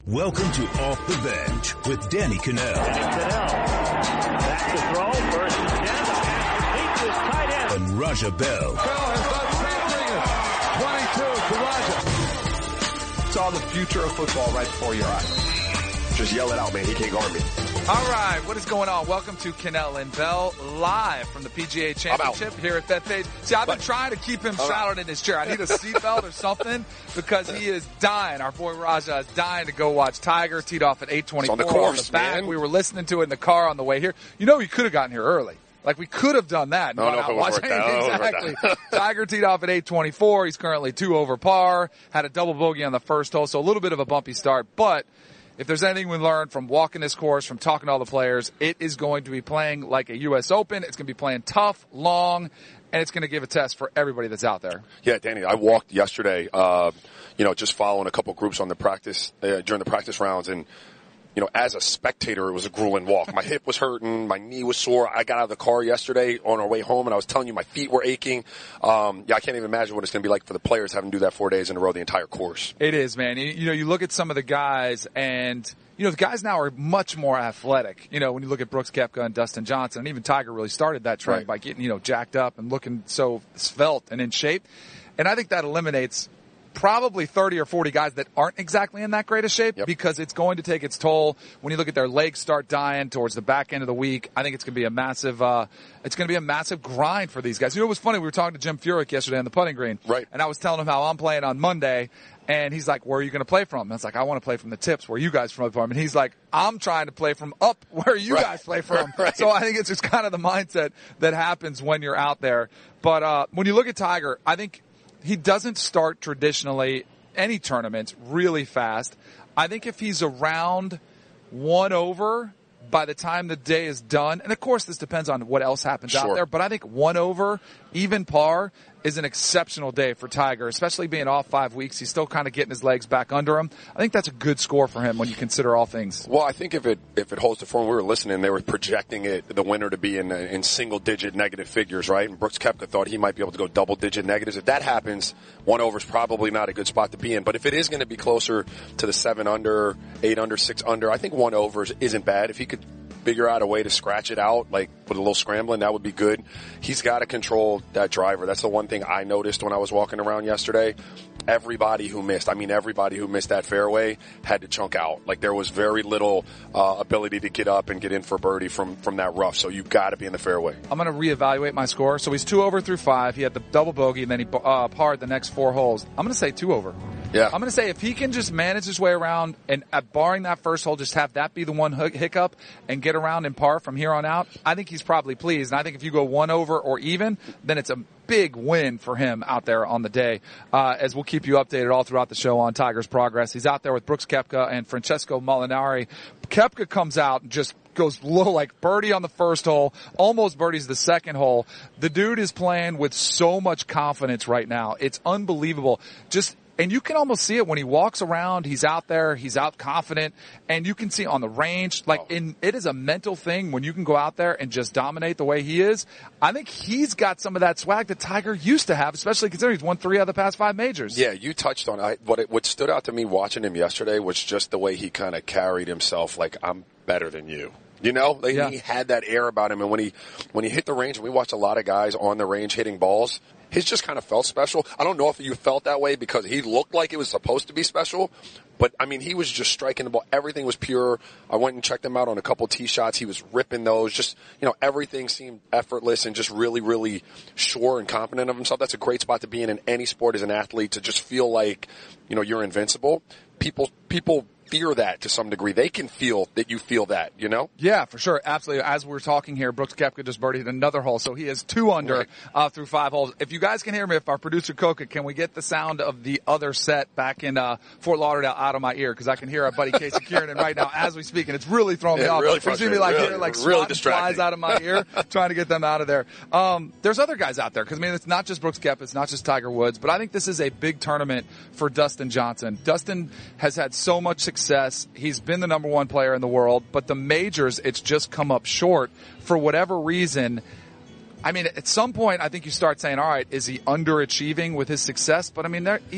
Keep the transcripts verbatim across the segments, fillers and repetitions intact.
Welcome to Off the Bench with Danny Kanell. Danny Kanell. Back to throw. First and ten. The pass complete to his tight end. And Raja Bell. Bell has done something. twenty-two to Raja. Saw the future of football right before your eyes. Just yell it out, man. He can't guard me. All right, what is going on? Welcome to Kanell and Bell, live from the P G A Championship here at Bethpage. See, I've been trying to keep him shrouded in his chair. I need a seatbelt or something because he is dying. Our boy Raja is dying to go watch Tiger. Teed off at eight twenty-four on the course, on the back. man. We were listening to it in the car on the way here. You know, we could have gotten here early. Like, we could have done that. No, no, if it was worth that. Exactly. Tiger teed off at eight twenty-four. He's currently two over par. Had a double bogey on the first hole, so a little bit of a bumpy start. But if there's anything we learned from walking this course, from talking to all the players, it is going to be playing like a U S Open. It's going to be playing tough, long, and it's going to give a test for everybody that's out there. Yeah, Danny, I walked yesterday, uh, you know, just following a couple groups on the practice, uh, during the practice rounds, and you know, as a spectator, it was a grueling walk. My hip was hurting. My knee was sore. I got out of the car yesterday on our way home, and I was telling you my feet were aching. Um, yeah, I can't even imagine what it's going to be like for the players having to do that four days in a row, the entire course. It is, man. You, you know, you look at some of the guys, and you know, the guys now are much more athletic. You know, when you look at Brooks Koepka and Dustin Johnson, and even Tiger really started that trend right. by getting, you know, jacked up and looking so svelte and in shape. And I think that eliminates probably thirty or forty guys that aren't exactly in that great of shape yep. because it's going to take its toll when you look at their legs start dying towards the back end of the week. I think it's going to be a massive, uh, it's going to be a massive grind for these guys. You know, it was funny. We were talking to Jim Furyk yesterday on the putting green. Right. And I was telling him how I'm playing on Monday. And he's like, where are you going to play from? And I was like, I want to play from the tips. Where are you guys from? And he's like, I'm trying to play from up where you right. guys play from. right. So I think it's just kind of the mindset that happens when you're out there. But, uh, when you look at Tiger, I think he doesn't start traditionally any tournaments really fast. I think if he's around one over by the time the day is done, and of course this depends on what else happens sure. out there, but I think one over, even par, is an exceptional day for Tiger, especially being off five weeks. He's still kind of getting his legs back under him. I think that's a good score for him when you consider all things. Well, I think if it if it holds the form, we were listening, they were projecting it, the winner to be in in single-digit negative figures, right? And Brooks Koepka thought he might be able to go double-digit negatives. If that happens, one over is probably not a good spot to be in. But if it is going to be closer to the seven under, eight under, six under, I think one over isn't bad. If he could figure out a way to scratch it out, like with a little scrambling, that would be good. He's got to control that driver. That's the one thing I noticed when I was walking around yesterday. Everybody who missed, I mean everybody who missed that fairway had to chunk out. Like there was very little uh, ability to get up and get in for birdie from, from that rough. So you've got to be in the fairway. I'm going to reevaluate my score. So he's two over through five. He had the double bogey, and then he uh, parred the next four holes. I'm going to say two over. Yeah. I'm going to say if he can just manage his way around and uh, barring that first hole, just have that be the one hook, hiccup and get around in par from here on out, I think he's probably pleased. And I think if you go one over or even, then it's a big win for him out there on the day, uh, as we'll keep you updated all throughout the show on Tiger's progress. He's out there with Brooks Koepka and Francesco Molinari. Koepka comes out and just goes low, like birdie on the first hole, almost birdies the second hole. The dude is playing with so much confidence right now. It's unbelievable. Just And you can almost see it when he walks around. He's out there. He's out confident. And you can see on the range, like in, it is a mental thing when you can go out there and just dominate the way he is. I think he's got some of that swag that Tiger used to have, especially considering he's won three of the past five majors. Yeah, you touched on it. What, it, what stood out to me watching him yesterday was just the way he kind of carried himself like, I'm better than you. You know, like yeah. he had that air about him. And when he, when he hit the range, and we watched a lot of guys on the range hitting balls, his just kind of felt special. I don't know if you felt that way because he looked like it was supposed to be special, but I mean, he was just striking the ball. Everything was pure. I went and checked him out on a couple tee shots. He was ripping those. Just, you know, everything seemed effortless and just really, really sure and confident of himself. That's a great spot to be in in any sport as an athlete, to just feel like, you know, you're invincible. People, people, fear that to some degree. They can feel that you feel that, you know? Yeah, for sure. Absolutely. As we're talking here, Brooks Koepka just birdied another hole, so he is two under right. uh, through five holes. If you guys can hear me, if our producer Coca, can we get the sound of the other set back in uh, Fort Lauderdale out of my ear? Because I can hear our buddy Casey Kieran right now as we speak, and it's really throwing me yeah, off. Really you see me like really, here, like really swatting flies out of my ear, trying to get them out of there. Um, there's other guys out there, because I mean, it's not just Brooks Koepka, it's not just Tiger Woods, but I think this is a big tournament for Dustin Johnson. Dustin has had so much success. He's been the number one player in the world, but the majors, it's just come up short for whatever reason. I mean, at some point, I think you start saying, all right, is he underachieving with his success? But I mean, there, he's,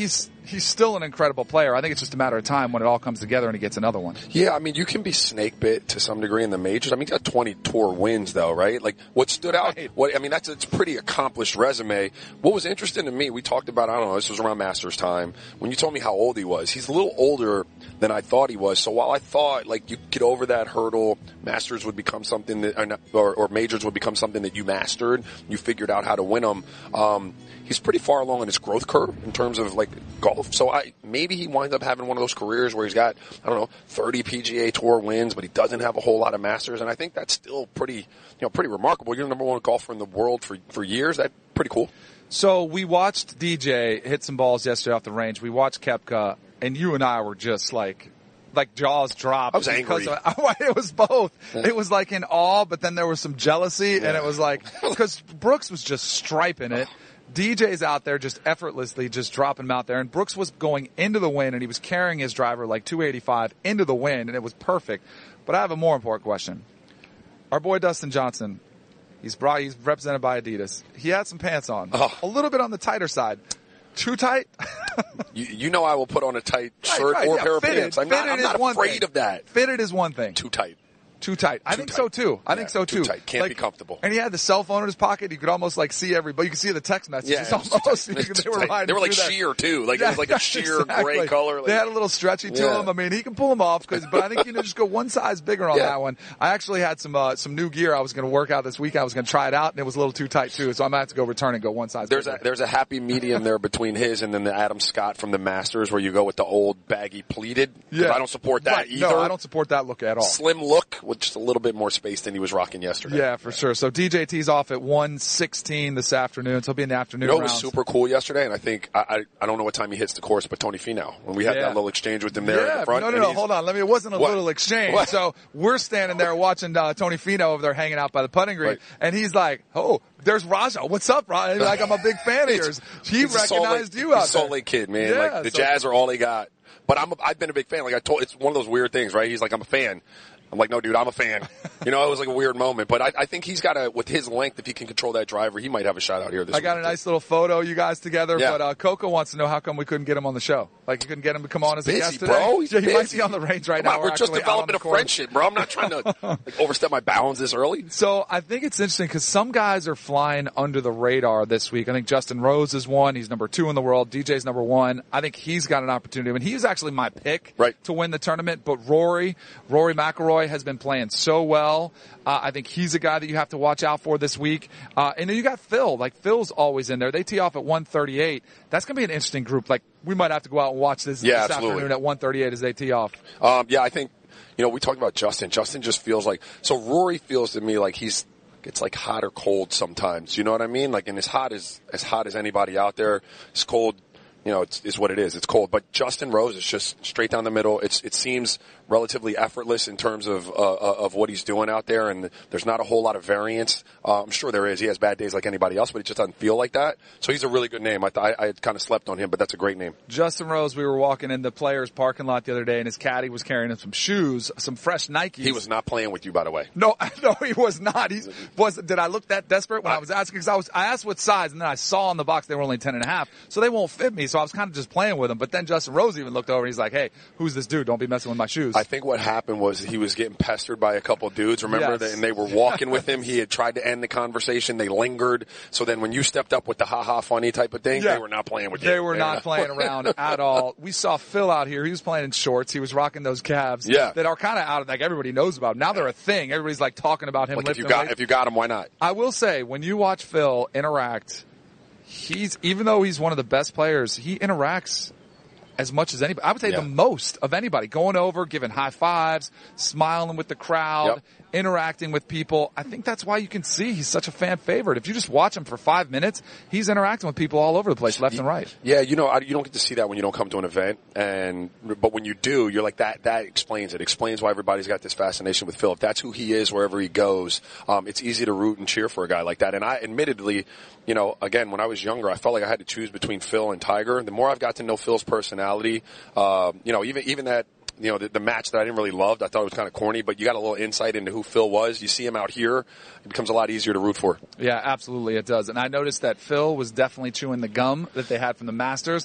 he's still an incredible player. I think it's just a matter of time when it all comes together and he gets another one. Yeah, I mean, you can be snake bit to some degree in the majors. I mean, he's got twenty tour wins, though, right? Like, what stood out, Right. what I mean, that's a it's a pretty accomplished resume. What was interesting to me, we talked about, I don't know, this was around Masters time, when you told me how old he was. He's a little older than I thought he was. So while I thought, like, you get over that hurdle, Masters would become something that, or, not, or, or majors would become something that you mastered, you figured out how to win them, um, he's pretty far along in his growth curve in terms of, like, golf. So I maybe he winds up having one of those careers where he's got, I don't know, thirty P G A Tour wins, but he doesn't have a whole lot of Masters. And I think that's still pretty, you know, pretty remarkable. You're the number one golfer in the world for, for years. That's pretty cool. So we watched D J hit some balls yesterday off the range. We watched Koepka, and you and I were just like, like jaws dropped. I was angry. Of, it was both. It was like in awe, but then there was some jealousy, yeah. And it was like, because Brooks was just striping it. D J's out there just effortlessly just dropping him out there, and Brooks was going into the wind, and he was carrying his driver like two eighty-five into the wind, and it was perfect. But I have a more important question. Our boy Dustin Johnson, he's brought, he's represented by Adidas. He had some pants on, oh. a little bit on the tighter side. Too tight? you, you know I will put on a tight shirt right, right, or yeah, pair of fitted, pants. I'm not, I'm not afraid thing. of that. Fitted is one thing. Too tight. Too tight. I too think tight. so too. I yeah, think so too. Too tight. Can't like, be comfortable. And he had the cell phone in his pocket. You could almost like see everybody. You could see the text messages. Yeah, almost. You could, they were riding They were like through that. sheer too. Like yeah, it was like a sheer exactly. gray color. Like, they had a little stretchy to yeah. him. I mean, he can pull them off. Cause, but I think you know just go one size bigger on yeah. that one. I actually had some uh, some new gear I was going to work out this week. I was going to try it out, and it was a little too tight too. So I'm going to have to go return and go one size. There's bigger. a there's a happy medium there between his and then the Adam Scott from the Masters, where you go with the old baggy pleated. Yeah, I don't support that right. either. No, I don't support that look at all. Slim look with just a little bit more space than he was rocking yesterday. Yeah, for sure. So D J T's off at one sixteen this afternoon. So he'll be in the afternoon You know what was rounds. super cool yesterday, and I think I, I I don't know what time he hits the course, but Tony Finau, when we had Yeah. that little exchange with him there yeah, at the front. no, no, and no. he's- Hold on. Let me. It wasn't a What? little exchange. What? So we're standing there watching uh, Tony Finau over there hanging out by the putting green, Right. and he's like, "Oh, there's Raja. What's up, Raja?" Like, I'm a big fan of yours. He He's a Salt recognized Lake- you out he's a there. Salt Lake kid, man. Yeah, like the so- Jazz are all they got. But I'm a, I've been a big fan. Like I told, it's one of those weird things, right? He's like, I'm a fan. I'm like, no, dude, I'm a fan. You know, it was like a weird moment. But I, I think he's got a, with his length, if he can control that driver, he might have a shot out here this I got a week. nice little photo, you guys together. Yeah. But uh, Coco wants to know how come we couldn't get him on the show. Like, you couldn't get him to come on as a Busy, guest today. bro. He's yeah, he might busy. be on the range right Come now. on, we're just actually out on developing the a course. friendship, bro. I'm not trying to like, overstep my bounds this early. So I think it's interesting because some guys are flying under the radar this week. I think Justin Rose is one. He's number two in the world. D J's number one. I think he's got an opportunity. I mean, he was actually my pick Right. to win the tournament. But Rory, Rory McIlroy has been playing so well. Uh, I think he's a guy that you have to watch out for this week. Uh, and then you got Phil. Like, Phil's always in there. They tee off at one thirty-eight. That's going to be an interesting group. Like, we might have to go out and watch this, Yeah, this absolutely. afternoon at one thirty-eight as they tee off. Um, yeah, I think, you know, we talked about Justin. Justin just feels like, so Rory feels to me like he's, it's like hot or cold sometimes. You know what I mean? Like, and as hot as, as hot as anybody out there, it's cold, you know, it's, it's what it is. It's cold. But Justin Rose is just straight down the middle. It's, it seems relatively effortless in terms of, uh, of what he's doing out there. And there's not a whole lot of variance. Uh, I'm sure there is. He has bad days like anybody else, but it just doesn't feel like that. So he's a really good name. I, th- I, I kind of slept on him, but that's a great name. Justin Rose, we were walking in the players' parking lot the other day, and his caddy was carrying him some shoes, some fresh Nikes. He was not playing with you, by the way. No, no, he was not. He was. Did I look that desperate when I was asking? Because I was, I asked what size, and then I saw on the box they were only ten and a half, so they won't fit me. So I was kind of just playing with them. But then Justin Rose even looked over, and he's like, "Hey, who's this dude? Don't be messing with my shoes." I think what happened was he was getting pestered by a couple dudes. Remember, Yes. that, and they were walking with him. He had tried to end the conversation. They lingered. So then, when you stepped up with the ha ha funny type of thing, Yeah. they were not playing with you. They were Yeah. not playing around at all. We saw Phil out here. He was playing in shorts. He was rocking those calves Yeah. that are kind of out of, like, everybody knows about. Now they're a thing. Everybody's like talking about him Like if lifting you got weights. if you got him, why not? I will say, when you watch Phil interact, he's, even though he's one of the best players, he interacts as much as anybody. I would say Yeah. the most of anybody. Going over, giving high fives, smiling with the crowd, Yep. interacting with people. I think that's why you can see he's such a fan favorite. If you just watch him for five minutes, he's interacting with people all over the place, left and right. Yeah, you know, I, you don't get to see that when you don't come to an event, and but when you do, you're like that. That explains it. Explains why everybody's got this fascination with Phil. If that's who he is, wherever he goes, um, it's easy to root and cheer for a guy like that. And I, admittedly, you know, again, when I was younger, I felt like I had to choose between Phil and Tiger. The more I've got to know Phil's personality, uh, you know, even even that. You know, the, the match that I didn't really love, I thought it was kind of corny, but you got a little insight into who Phil was. You see him out here, it becomes a lot easier to root for. Yeah, absolutely it does. And I noticed that Phil was definitely chewing the gum that they had from the Masters.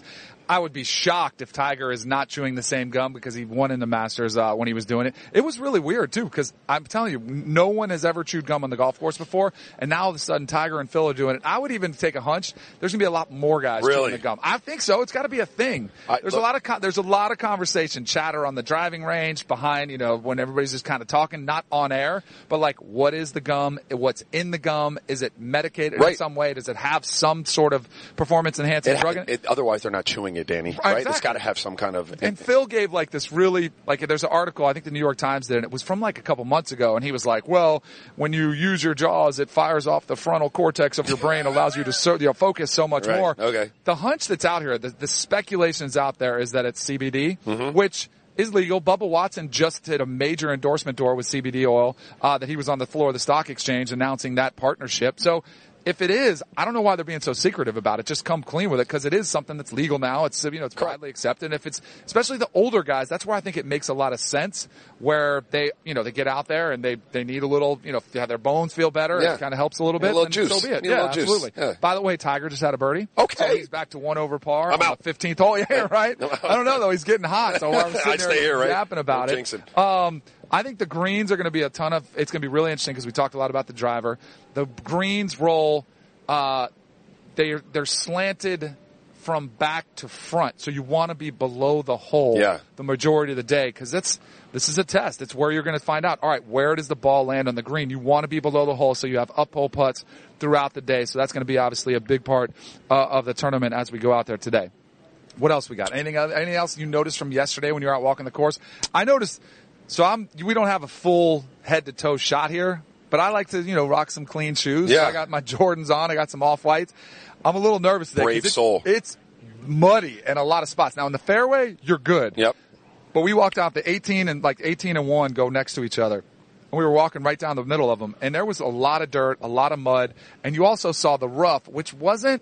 I would be shocked if Tiger is not chewing the same gum because he won in the Masters uh, when he was doing it. It was really weird, too, because I'm telling you, no one has ever chewed gum on the golf course before, and now all of a sudden Tiger and Phil are doing it. I would even take a hunch. There's going to be a lot more guys really? chewing the gum. I think so. It's got to be a thing. I, there's, look, a lot of con- there's a lot of conversation, chatter on the driving range, behind, you know, when everybody's just kind of talking, not on air, but like, what is the gum? What's in the gum? Is it medicated right. in some way? Does it have some sort of performance-enhancing it, drug in it? it? Otherwise, they're not chewing it, Danny. Right? Exactly. It's got to have some kind of. And Phil gave like this really, like there's an article, I think the New York Times did, and it was from like a couple months ago, and he was like, well, when you use your jaws, it fires off the frontal cortex of your brain, allows you to so, you know, focus so much right. more. Okay. The hunch that's out here, the, the speculations out there is that it's C B D, mm-hmm. which is legal. Bubba Watson just hit a major endorsement door with C B D oil, uh, that he was on the floor of the stock exchange announcing that partnership. So, if it is, I don't know why they're being so secretive about it. Just come clean with it because it is something that's legal now. It's, you know, it's widely accepted. And if it's, especially the older guys, that's where I think it makes a lot of sense where they, you know, they get out there and they, they need a little, you know, to have their bones feel better. Yeah. It kind of helps a little bit. A little and juice. So be it. Need Yeah, absolutely. Yeah. By the way, Tiger just had a birdie. Okay. So he's back to one over par. I'm on out. the fifteenth hole. Yeah, right? I don't know though. He's getting hot. So I was sitting I'd there stay here, right? yapping about Don't it. jinx it. Um, I think the greens are going to be a ton of, it's going to be really interesting because we talked a lot about the driver. The greens roll, Uh, they're, they're slanted from back to front. So you want to be below the hole yeah. the majority of the day because that's, this is a test. It's where you're going to find out, all right, where does the ball land on the green? You want to be below the hole so you have up-hole putts throughout the day. So that's going to be obviously a big part uh, of the tournament as we go out there today. What else we got? Anything, anything else you noticed from yesterday when you were out walking the course? I noticed, so I'm, we don't have a full head-to-toe shot here. But I like to, you know, rock some clean shoes. Yeah. I got my Jordans on. I got some off-whites. I'm a little nervous today. Brave it's, soul. It's muddy in a lot of spots. Now, in the fairway, you're good. Yep. But we walked out the eighteen and like eighteen and one go next to each other. And we were walking right down the middle of them. And there was a lot of dirt, a lot of mud. And you also saw the rough, which wasn't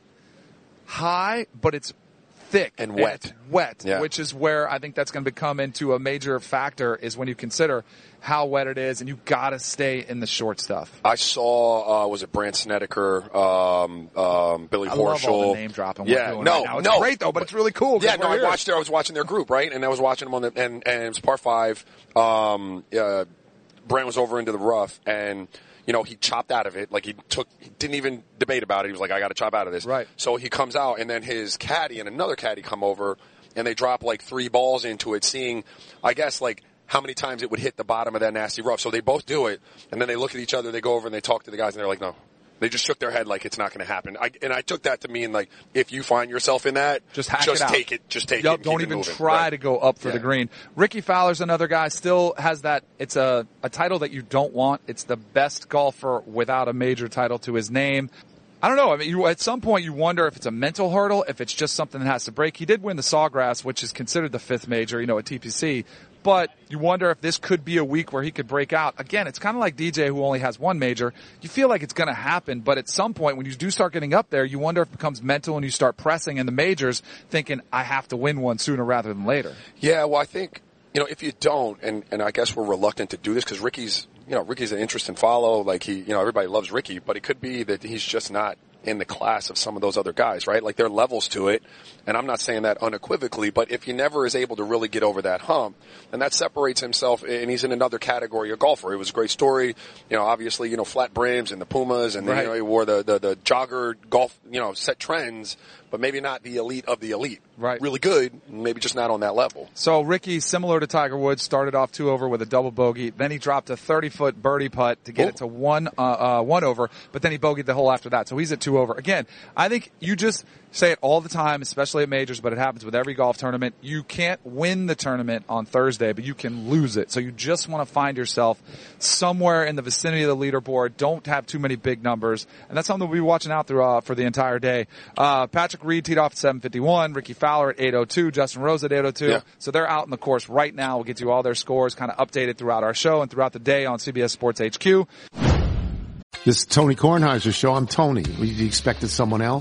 high, but it's thick and wet. And wet, yeah. which is where I think that's going to become into a major factor is when you consider how wet it is, and you got to stay in the short stuff. I saw, uh, was it Brandt Snedeker, um, um, Billy I Horschel. love all the name dropping. Yeah, we're doing no, right now. It's no. great though, but it's really cool. Yeah, no, I here. watched it. I was watching their group, right? And I was watching them on the, and, and it was par five. Um, uh, Brandt was over into the rough, and, you know, he chopped out of it. Like, he took, he didn't even debate about it. He was like, I got to chop out of this. Right. So he comes out, and then his caddy and another caddy come over, and they drop like three balls into it, seeing, I guess, like, how many times it would hit the bottom of that nasty rough. So they both do it, and then they look at each other, they go over and they talk to the guys, and they're like, no. They just shook their head like it's not going to happen. I, and I took that to mean, like, if you find yourself in that, just, hack just it out. take it. Just take yep, it. And don't keep even it moving. try right. to go up for yeah. the green. Ricky Fowler's another guy, still has that. It's a, a title that you don't want. It's the best golfer without a major title to his name. I don't know. I mean, you, at some point you wonder if it's a mental hurdle, if it's just something that has to break. He did win the Sawgrass, which is considered the fifth major, you know, at T P C. But you wonder if this could be a week where he could break out. Again, it's kind of like D J who only has one major. You feel like it's going to happen, but at some point when you do start getting up there, you wonder if it becomes mental and you start pressing in the majors thinking, I have to win one sooner rather than later. Yeah, well, I think, you know, if you don't, and, and I guess we're reluctant to do this because Ricky's, you know, Ricky's an interesting follow. Like, he, you know, everybody loves Ricky, but it could be that he's just not in the class of some of those other guys, right? Like, there are levels to it, and I'm not saying that unequivocally, but if he never is able to really get over that hump, and that separates himself, and he's in another category of golfer. It was a great story, you know, obviously, you know, flat brims and the Pumas, and, right. you know, he wore the, the, the jogger golf, you know, set trends, but maybe not the elite of the elite. Right. Really good, maybe just not on that level. So Ricky, similar to Tiger Woods, started off two over with a double bogey. Then he dropped a thirty-foot birdie putt to get Ooh. it to one uh, uh, one over, but then he bogeyed the hole after that. So he's at two over. Again, I think you just say it all the time, especially at majors, but it happens with every golf tournament. You can't win the tournament on Thursday, but you can lose it. So you just want to find yourself somewhere in the vicinity of the leaderboard. Don't have too many big numbers. And that's something we'll be watching out through, uh, for the entire day. Uh, Patrick Reed teed off at seven fifty-one, Ricky Fowler at eight oh two, Justin Rose at eight oh two. Yeah. So they're out in the course right now. We'll get you all their scores kind of updated throughout our show and throughout the day on C B S Sports H Q. This is Tony Kornheiser's show. I'm Tony. You expected someone else?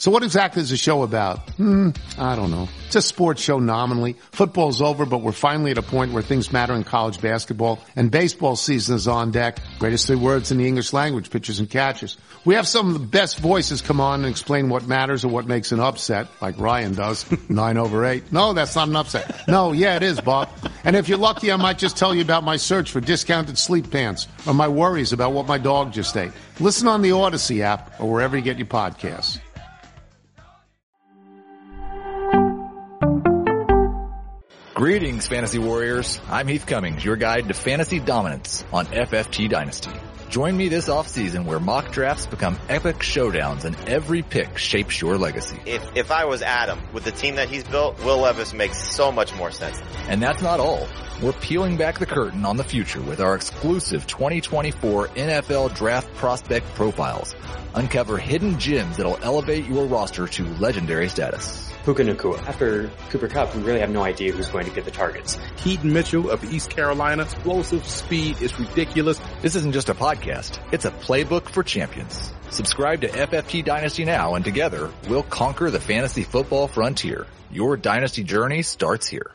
So what exactly is the show about? Hmm, I don't know. It's a sports show nominally. Football's over, but we're finally at a point where things matter in college basketball, and baseball season is on deck. Greatest three words in the English language, pitchers and catchers. We have some of the best voices come on and explain what matters or what makes an upset, like Ryan does, nine over eight. No, that's not an upset. No, yeah, it is, Bob. And if you're lucky, I might just tell you about my search for discounted sleep pants or my worries about what my dog just ate. Listen on the Odyssey app or wherever you get your podcasts. Greetings, Fantasy Warriors. I'm Heath Cummings, your guide to fantasy dominance on F F T Dynasty. Join me this offseason where mock drafts become epic showdowns and every pick shapes your legacy. If if I was Adam, with the team that he's built, Will Levis makes so much more sense. And that's not all. We're peeling back the curtain on the future with our exclusive twenty twenty-four N F L Draft Prospect Profiles. Uncover hidden gems that'll elevate your roster to legendary status. Puka Nacua. After Cooper Kupp, we really have no idea who's going to get the targets. Keaton Mitchell of East Carolina. Explosive speed is ridiculous. This isn't just a podcast. It's a playbook for champions. Subscribe to F F T Dynasty now, and together, we'll conquer the fantasy football frontier. Your dynasty journey starts here.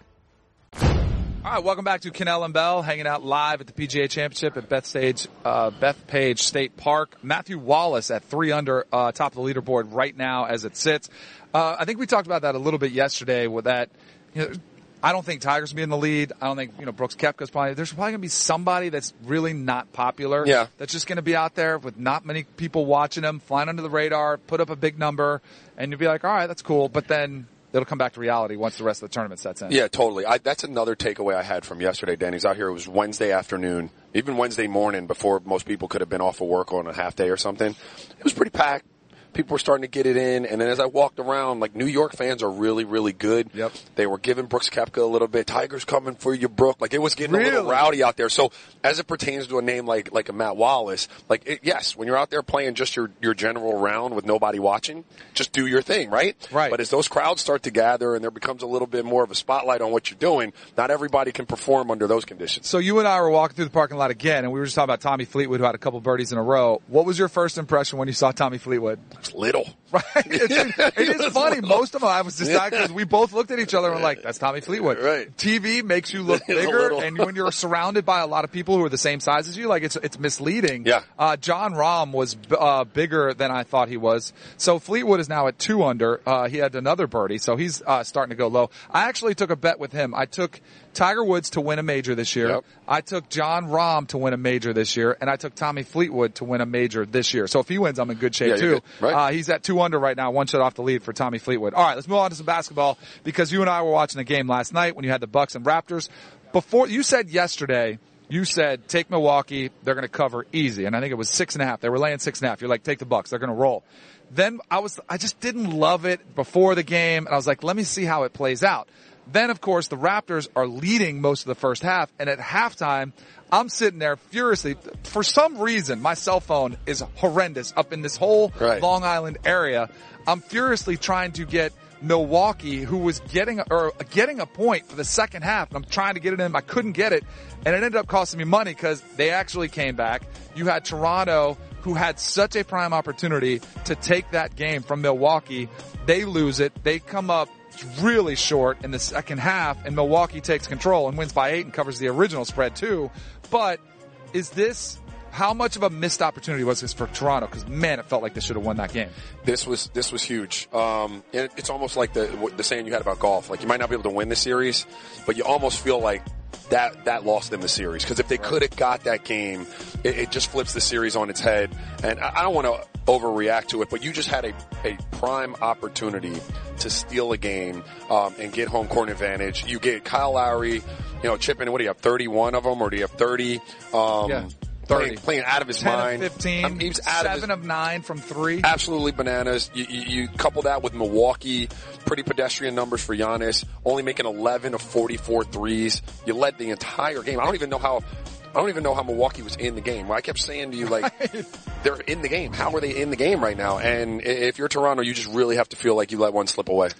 All right, welcome back to Cannell and Bell, hanging out live at the P G A Championship at Bethpage, uh, Bethpage State Park. Matthew Wallace at three under, uh, top of the leaderboard right now as it sits. Uh, I think we talked about that a little bit yesterday with that, you know, I don't think Tiger's going to be in the lead. I don't think, you know, Brooks Koepka's probably, there's probably going to be somebody that's really not popular. Yeah. That's just going to be out there with not many people watching him, flying under the radar, put up a big number, and you'll be like, all right, that's cool. But then it'll come back to reality once the rest of the tournament sets in. Yeah, totally. I, that's another takeaway I had from yesterday, Danny's out here. It was Wednesday afternoon, even Wednesday morning before most people could have been off of work on a half day or something. It was pretty packed. People were starting to get it in, and then as I walked around, like, New York fans are really, really good. Yep. They were giving Brooks Koepka a little bit. Tiger's coming for you, Brooke. Like, it was getting Really? a little rowdy out there. So, as it pertains to a name like like a Matt Wallace, like, it, yes, when you're out there playing just your your general round with nobody watching, just do your thing, right? Right. But as those crowds start to gather and there becomes a little bit more of a spotlight on what you're doing, not everybody can perform under those conditions. So you and I were walking through the parking lot again, and we were just talking about Tommy Fleetwood, who had a couple birdies in a row. What was your first impression when you saw Tommy Fleetwood? It's little. Right? It's, it is funny. Most of them, I was deciding because we both looked at each other and were like, that's Tommy Fleetwood. Right. T V makes you look bigger, and when you're surrounded by a lot of people who are the same size as you, like, it's it's misleading. Yeah. Uh, John Rahm was uh, bigger than I thought he was. So Fleetwood is now at two under. Uh, he had another birdie, so he's uh, starting to go low. I actually took a bet with him. I took Tiger Woods to win a major this year. Yep. I took John Rahm to win a major this year, and I took Tommy Fleetwood to win a major this year. So if he wins, I'm in good shape Yeah, too. you're good. Right. Uh, he's at two under right now, one shot off the lead for Tommy Fleetwood. All right, let's move on to some basketball because you and I were watching the game last night when you had the Bucks and Raptors. Before you said yesterday, you said take Milwaukee, they're going to cover easy, and I think it was six and a half. They were laying six and a half. You're like, take the Bucks, they're going to roll. Then I was, I just didn't love it before the game, and I was like, let me see how it plays out. Then, of course, the Raptors are leading most of the first half, and at halftime, I'm sitting there furiously. For some reason, my cell phone is horrendous up in this whole Right. Long Island area. I'm furiously trying to get Milwaukee, who was getting or getting a point for the second half, and I'm trying to get it in. I couldn't get it, and it ended up costing me money because they actually came back. You had Toronto, who had such a prime opportunity to take that game from Milwaukee. They lose it. They come up really short in the second half, and Milwaukee takes control and wins by eight and covers the original spread too. But is this, how much of a missed opportunity was this for Toronto? Because, man, it felt like they should have won that game. This was this was huge. Um, and it's almost like the the saying you had about golf. Like, you might not be able to win the series, but you almost feel like that that lost them the series. Because if they could have got that game, it, it just flips the series on its head. And I, I don't want to overreact to it, but you just had a, a prime opportunity to steal a game um, and get home court advantage. You get Kyle Lowry, you know, chipping. What do you have? thirty-one of them, or do you have thirty? Um, Yeah. Playing, playing out of his ten mind. of fifteen, I mean, he was out seven of, his, of nine from three. Absolutely bananas. You, you, you couple that with Milwaukee, pretty pedestrian numbers for Giannis, only making eleven of forty-four threes. You led the entire game. I don't even know how, I don't even know how Milwaukee was in the game. I kept saying to you, like, they're in the game. How are they in the game right now? And if you're Toronto, you just really have to feel like you let one slip away.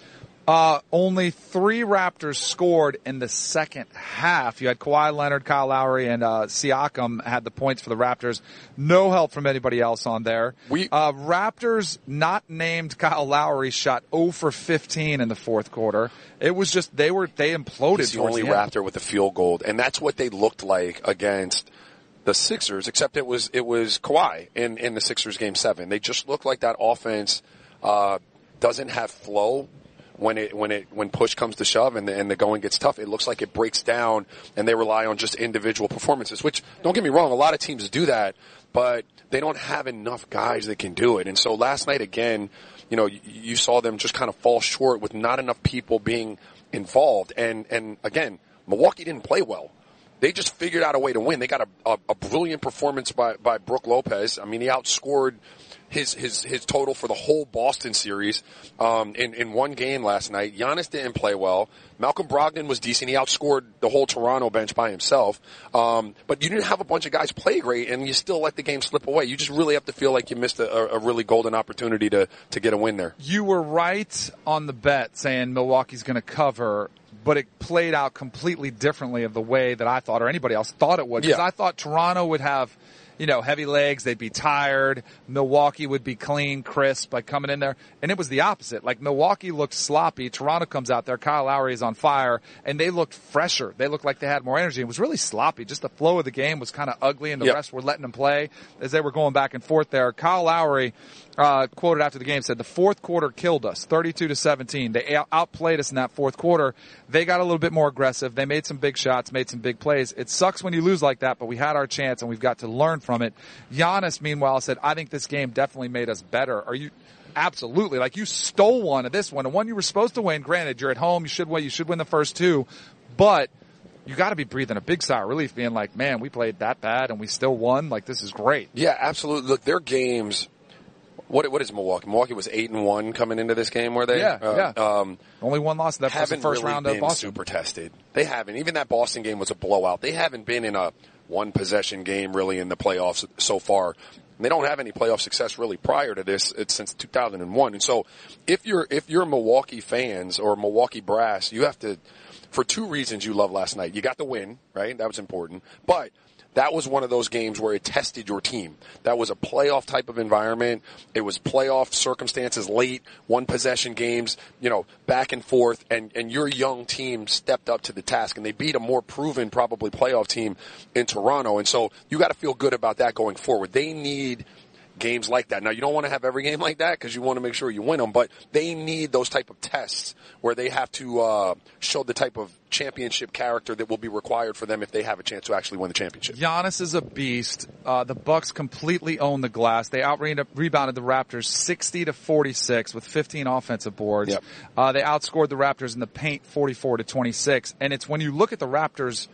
Uh, only three Raptors scored in the second half. You had Kawhi Leonard, Kyle Lowry, and uh, Siakam had the points for the Raptors. No help from anybody else on there. We uh, Raptors, not named Kyle Lowry, shot zero for fifteen in the fourth quarter. It was just they were they imploded. He's the only the Raptor with a field goal, and that's what they looked like against the Sixers. Except it was it was Kawhi in in the Sixers game seven. They just looked like that offense uh, doesn't have flow. When it when it when push comes to shove and the, and the going gets tough, it looks like it breaks down, and they rely on just individual performances. Which, don't get me wrong, a lot of teams do that, but they don't have enough guys that can do it. And so last night again, you know, you, you saw them just kind of fall short with not enough people being involved. And and again, Milwaukee didn't play well. They just figured out a way to win. They got a, a, a brilliant performance by by Brook Lopez. I mean, he outscored his his his total for the whole Boston series um, in in one game last night. Giannis didn't play well. Malcolm Brogdon was decent. He outscored the whole Toronto bench by himself. Um, but you didn't have a bunch of guys play great, and you still let the game slip away. You just really have to feel like you missed a, a really golden opportunity to to get a win there. You were right on the bet saying Milwaukee's going to cover, but it played out completely differently of the way that I thought or anybody else thought it would. Because Yeah. I thought Toronto would have, you know, heavy legs. They'd be tired. Milwaukee would be clean, crisp, like coming in there. And it was the opposite. Like Milwaukee looked sloppy. Toronto comes out there. Kyle Lowry is on fire. And they looked fresher. They looked like they had more energy. It was really sloppy. Just the flow of the game was kind of ugly, and the Yep. rest were letting them play as they were going back and forth there. Kyle Lowry, uh, quoted after the game, said the fourth quarter killed us, thirty-two to seventeen. They out- outplayed us in that fourth quarter. They got a little bit more aggressive. They made some big shots, made some big plays. It sucks when you lose like that, but we had our chance and we've got to learn from it. Giannis, meanwhile, said, I think this game definitely made us better. Are you? Absolutely. Like, you stole one of this one, and one you were supposed to win. Granted, you're at home. You should win. You should win the first two, but you got to be breathing a big sigh of relief, being like, man, we played that bad and we still won. Like, this is great. Yeah, absolutely. Look, their games. What what is Milwaukee? Milwaukee was eight and one coming into this game, were they? Yeah, uh, yeah. Um, Only one loss. That was the haven't first really round of been Boston. super tested. They haven't. Even that Boston game was a blowout. They haven't been in a one possession game really in the playoffs so far. They don't have any playoff success really prior to this. It's since two thousand one. And so if you're if you're Milwaukee fans or Milwaukee brass, you have to, for two reasons you love last night. You got the win, right? That was important. But that was one of those games where it tested your team. That was a playoff type of environment. It was playoff circumstances, late, one possession games, you know, back and forth, and, and your young team stepped up to the task, and they beat a more proven, probably playoff team in Toronto. And so you got to feel good about that going forward. They need games like that. Now, you don't want to have every game like that because you want to make sure you win them, but they need those type of tests where they have to uh, show the type of championship character that will be required for them if they have a chance to actually win the championship. Giannis is a beast. Uh, the Bucks completely own the glass. They out rebounded the Raptors sixty to forty-six with fifteen offensive boards. Yep. Uh, they outscored the Raptors in the paint forty-four to twenty-six. And it's when you look at the Raptors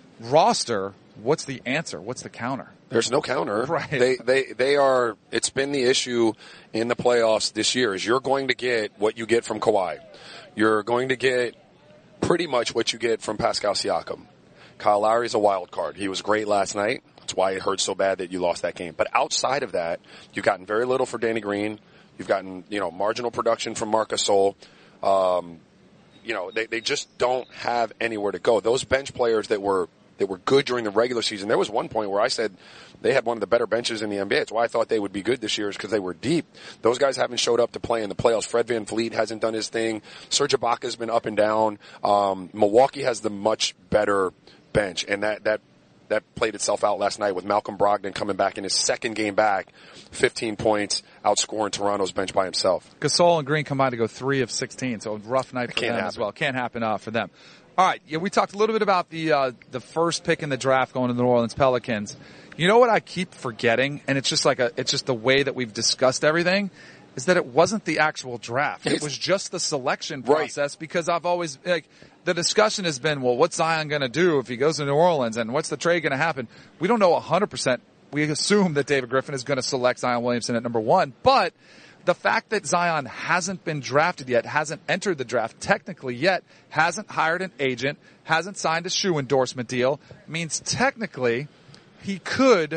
roster, what's the answer? What's the counter? There's no counter. Right. They, they, they are, it's been the issue in the playoffs this year is you're going to get what you get from Kawhi. You're going to get pretty much what you get from Pascal Siakam. Kyle Lowry's a wild card. He was great last night. That's why it hurt so bad that you lost that game. But outside of that, you've gotten very little for Danny Green. You've gotten, you know, marginal production from Marc Gasol. Um, you know, they, they just don't have anywhere to go. Those bench players that were They were good during the regular season. There was one point where I said they had one of the better benches in the N B A. That's why I thought they would be good this year is because they were deep. Those guys haven't showed up to play in the playoffs. Fred VanVleet hasn't done his thing. Serge Ibaka's been up and down. Um, Milwaukee has the much better bench, and that, that, that played itself out last night with Malcolm Brogdon coming back in his second game back, fifteen points, outscoring Toronto's bench by himself. Gasol and Green combined to go three of sixteen, so a rough night for them happen. as well. Can't happen uh, for them. All right, yeah, we talked a little bit about the uh, the first pick in the draft going to the New Orleans Pelicans. You know what I keep forgetting, and it's just like a, it's just the way that we've discussed everything, is that it wasn't the actual draft. It was just the selection process Right. because I've always, like, the discussion has been, well, what's Zion going to do if he goes to New Orleans, and what's the trade going to happen? We don't know one hundred percent. We assume that David Griffin is going to select Zion Williamson at number one, but the fact that Zion hasn't been drafted yet, hasn't entered the draft technically yet, hasn't hired an agent, hasn't signed a shoe endorsement deal, means technically he could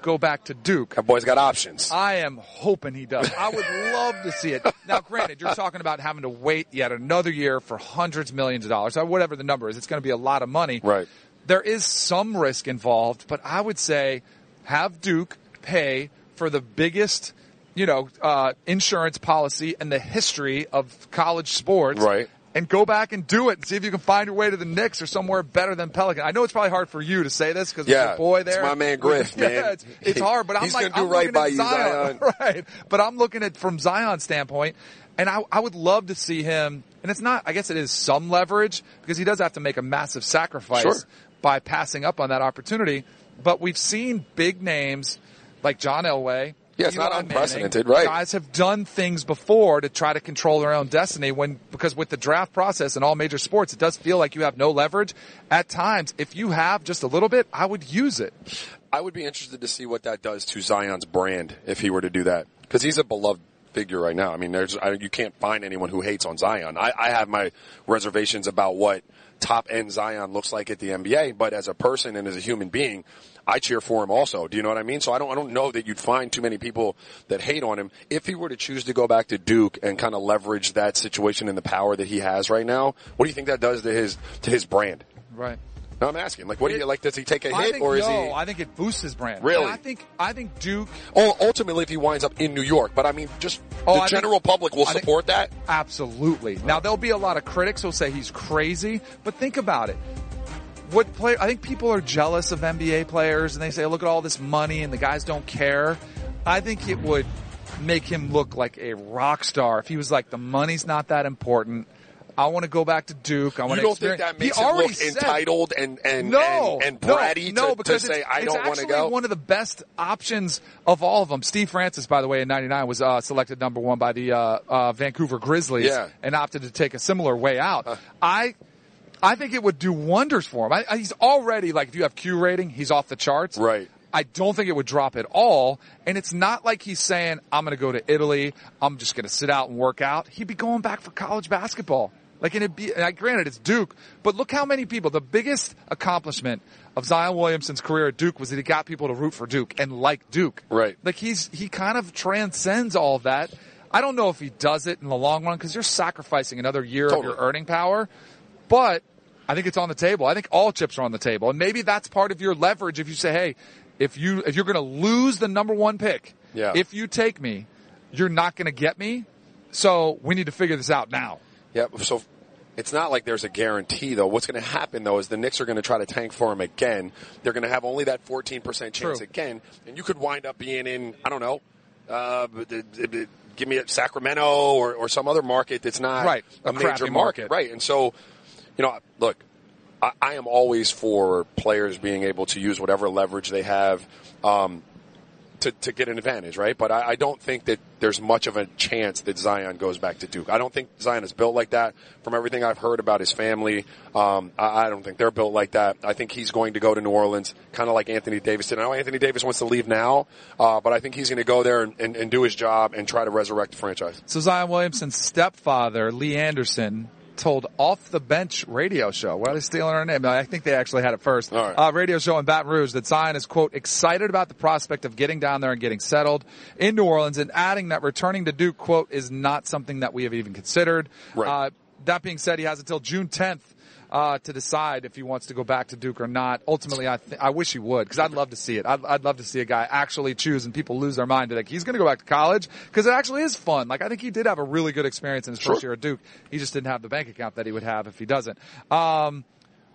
go back to Duke. That boy's got options. I am hoping he does. I would love to see it. Now, granted, you're talking about having to wait yet another year for hundreds of millions of dollars, or whatever the number is. It's going to be a lot of money. Right. There is some risk involved, but I would say have Duke pay for the biggest, you know, uh, insurance policy in the history of college sports. Right. And go back and do it and see if you can find your way to the Knicks or somewhere better than Pelican. I know it's probably hard for you to say this because yeah, there's your boy there. It's my man Griff, man. Yeah, it's, it's hard, but I'm He's like, gonna do I'm right looking by at you, Zion. Zion. Right. But I'm looking at from Zion's standpoint, and I, I would love to see him, and it's not, I guess it is some leverage because he does have to make a massive sacrifice sure. by passing up on that opportunity. But we've seen big names like John Elway. Yeah, it's Eli not unprecedented, Manning. right? Guys have done things before to try to control their own destiny when, because with the draft process in all major sports, it does feel like you have no leverage. At times, if you have just a little bit, I would use it. I would be interested to see what that does to Zion's brand if he were to do that. Because he's a beloved figure right now. I mean, there's, I, you can't find anyone who hates on Zion. I, I have my reservations about what top-end Zion looks like at the N B A, but as a person and as a human being, I cheer for him also. Do you know what I mean? So I don't, I don't know that you'd find too many people that hate on him. If he were to choose to go back to Duke and kind of leverage that situation and the power that he has right now, what do you think that does to his, to his brand? Right. No, I'm asking. Like, what do you, like, does he take a I hit think, or is no, he? I think it boosts his brand. Really? And I think, I think Duke. Oh, ultimately if he winds up in New York, but I mean, just Oh, the I general think, public will I support think, that? Absolutely. Now, there'll be a lot of critics who'll say he's crazy, but think about it. What play? I think people are jealous of N B A players, and they say, "Look at all this money, and the guys don't care." I think it would make him look like a rock star if he was like, "The money's not that important. I want to go back to Duke. I want You to." don't think that makes him look said, entitled and and no, and, and bratty no, no, to, because to say, it's, "I don't want to go"? It's one of the best options of all of them. Steve Francis, by the way, in ninety-nine was uh, selected number one by the uh, uh, Vancouver Grizzlies, yeah. and opted to take a similar way out. Uh, I. I think it would do wonders for him. I, I, he's already, like, if you have Q rating, he's off the charts. Right. I don't think it would drop at all. And it's not like he's saying, I'm going to go to Italy. I'm just going to sit out and work out. He'd be going back for college basketball. Like, and it'd be, and granted, it's Duke, but look how many people, the biggest accomplishment of Zion Williamson's career at Duke was that he got people to root for Duke and like Duke. Right. Like, he's, he kind of transcends all of that. I don't know if he does it in the long run because you're sacrificing another year Totally. of your earning power, but I think it's on the table. I think all chips are on the table. And maybe that's part of your leverage if you say, hey, if you, if you're going to lose the number one pick, yeah. if you take me, you're not going to get me. So we need to figure this out now. Yeah. So it's not like there's a guarantee though. What's going to happen though is the Knicks are going to try to tank for him again. They're going to have only that fourteen percent chance True. again. And you could wind up being in, I don't know, uh, give me a Sacramento or, or some other market that's not right. a, a major market. market. Right. And so, you know, look, I, I am always for players being able to use whatever leverage they have um, to, to get an advantage, right? But I, I don't think that there's much of a chance that Zion goes back to Duke. I don't think Zion is built like that. From everything I've heard about his family, um, I, I don't think they're built like that. I think he's going to go to New Orleans, kind of like Anthony Davis did. I know Anthony Davis wants to leave now, uh, but I think he's going to go there and, and, and do his job and try to resurrect the franchise. So Zion Williamson's stepfather, Lee Anderson, told Off the Bench radio show. Why are they stealing our name? I think they actually had it first. All right. Uh, radio show in Baton Rouge that Zion is, quote, excited about the prospect of getting down there and getting settled in New Orleans, and adding that returning to Duke, quote, is not something that we have even considered. Right. Uh, that being said, he has until June tenth uh, to decide if he wants to go back to Duke or not. Ultimately, I th- I wish he would, because I'd love to see it. I'd, I'd love to see a guy actually choose and people lose their mind to like, he's going to go back to college, because it actually is fun. Like, I think he did have a really good experience in his Sure. first year at Duke. He just didn't have the bank account that he would have if he doesn't. Um,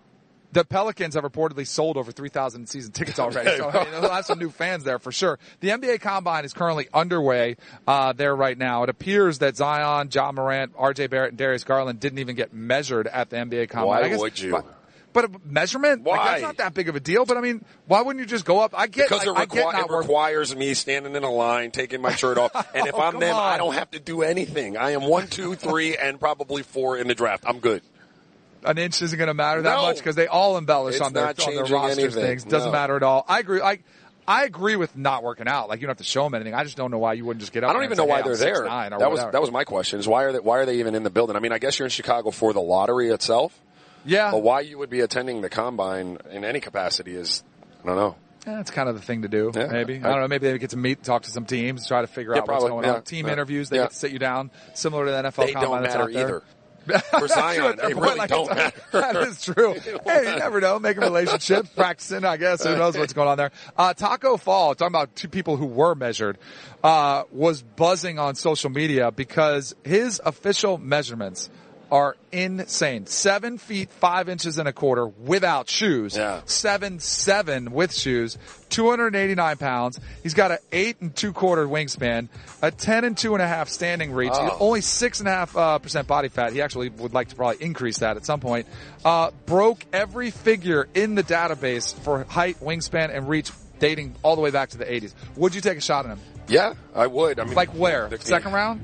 the Pelicans have reportedly sold over three thousand season tickets already, so I mean, they'll have some new fans there for sure. The N B A Combine is currently underway uh, there right now. It appears that Zion, John Morant, R J Barrett, and Darius Garland didn't even get measured at the N B A Combine. Why I guess, would you? But, but a measurement? Why? Like, that's not that big of a deal, but I mean, why wouldn't you just go up? I get, Because I, it, I get requi- not it work- requires me standing in a line, taking my shirt off, and if Oh, I'm come them, on. I don't have to do anything. I am one, two, three, and probably four in the draft. I'm good. An inch isn't going to matter that No. much because they all embellish It's on their, not on their changing rosters anything. things. Doesn't No. matter at all. I agree. I, I agree with not working out. Like, you don't have to show them anything. I just don't know why you wouldn't just get up I don't there even and know say, why hey, they're I'm there. six nine or That was whatever. that was my question. Is why are they why are they even in the building? I mean, I guess you're in Chicago for the lottery itself. Yeah. But why you would be attending the combine in any capacity is, I don't know. That's kind of the thing to do, yeah, maybe. I, I don't know. Maybe they get to meet, talk to some teams, try to figure yeah, out probably, what's going yeah, on. Team yeah, interviews, they yeah. get to sit you down, similar to the N F L They combine don't that's matter out there. either. For Zion, they really like don't matter. That is true. Hey, you never know. Making relationships, practicing, I guess. Who knows what's going on there. Uh, Taco Fall, talking about two people who were measured, uh, was buzzing on social media because his official measurements are insane. Seven feet, five inches and a quarter without shoes. Yeah. Seven, seven with shoes. two hundred eighty-nine pounds. He's got an eight and two quarter wingspan, a ten and two and a half standing reach. Oh. Only six and a half uh, percent body fat. He actually would like to probably increase that at some point. Uh, broke every figure in the database for height, wingspan, and reach dating all the way back to the eighties. Would you take a shot at him? Yeah, I would. I mean, like where? Second round?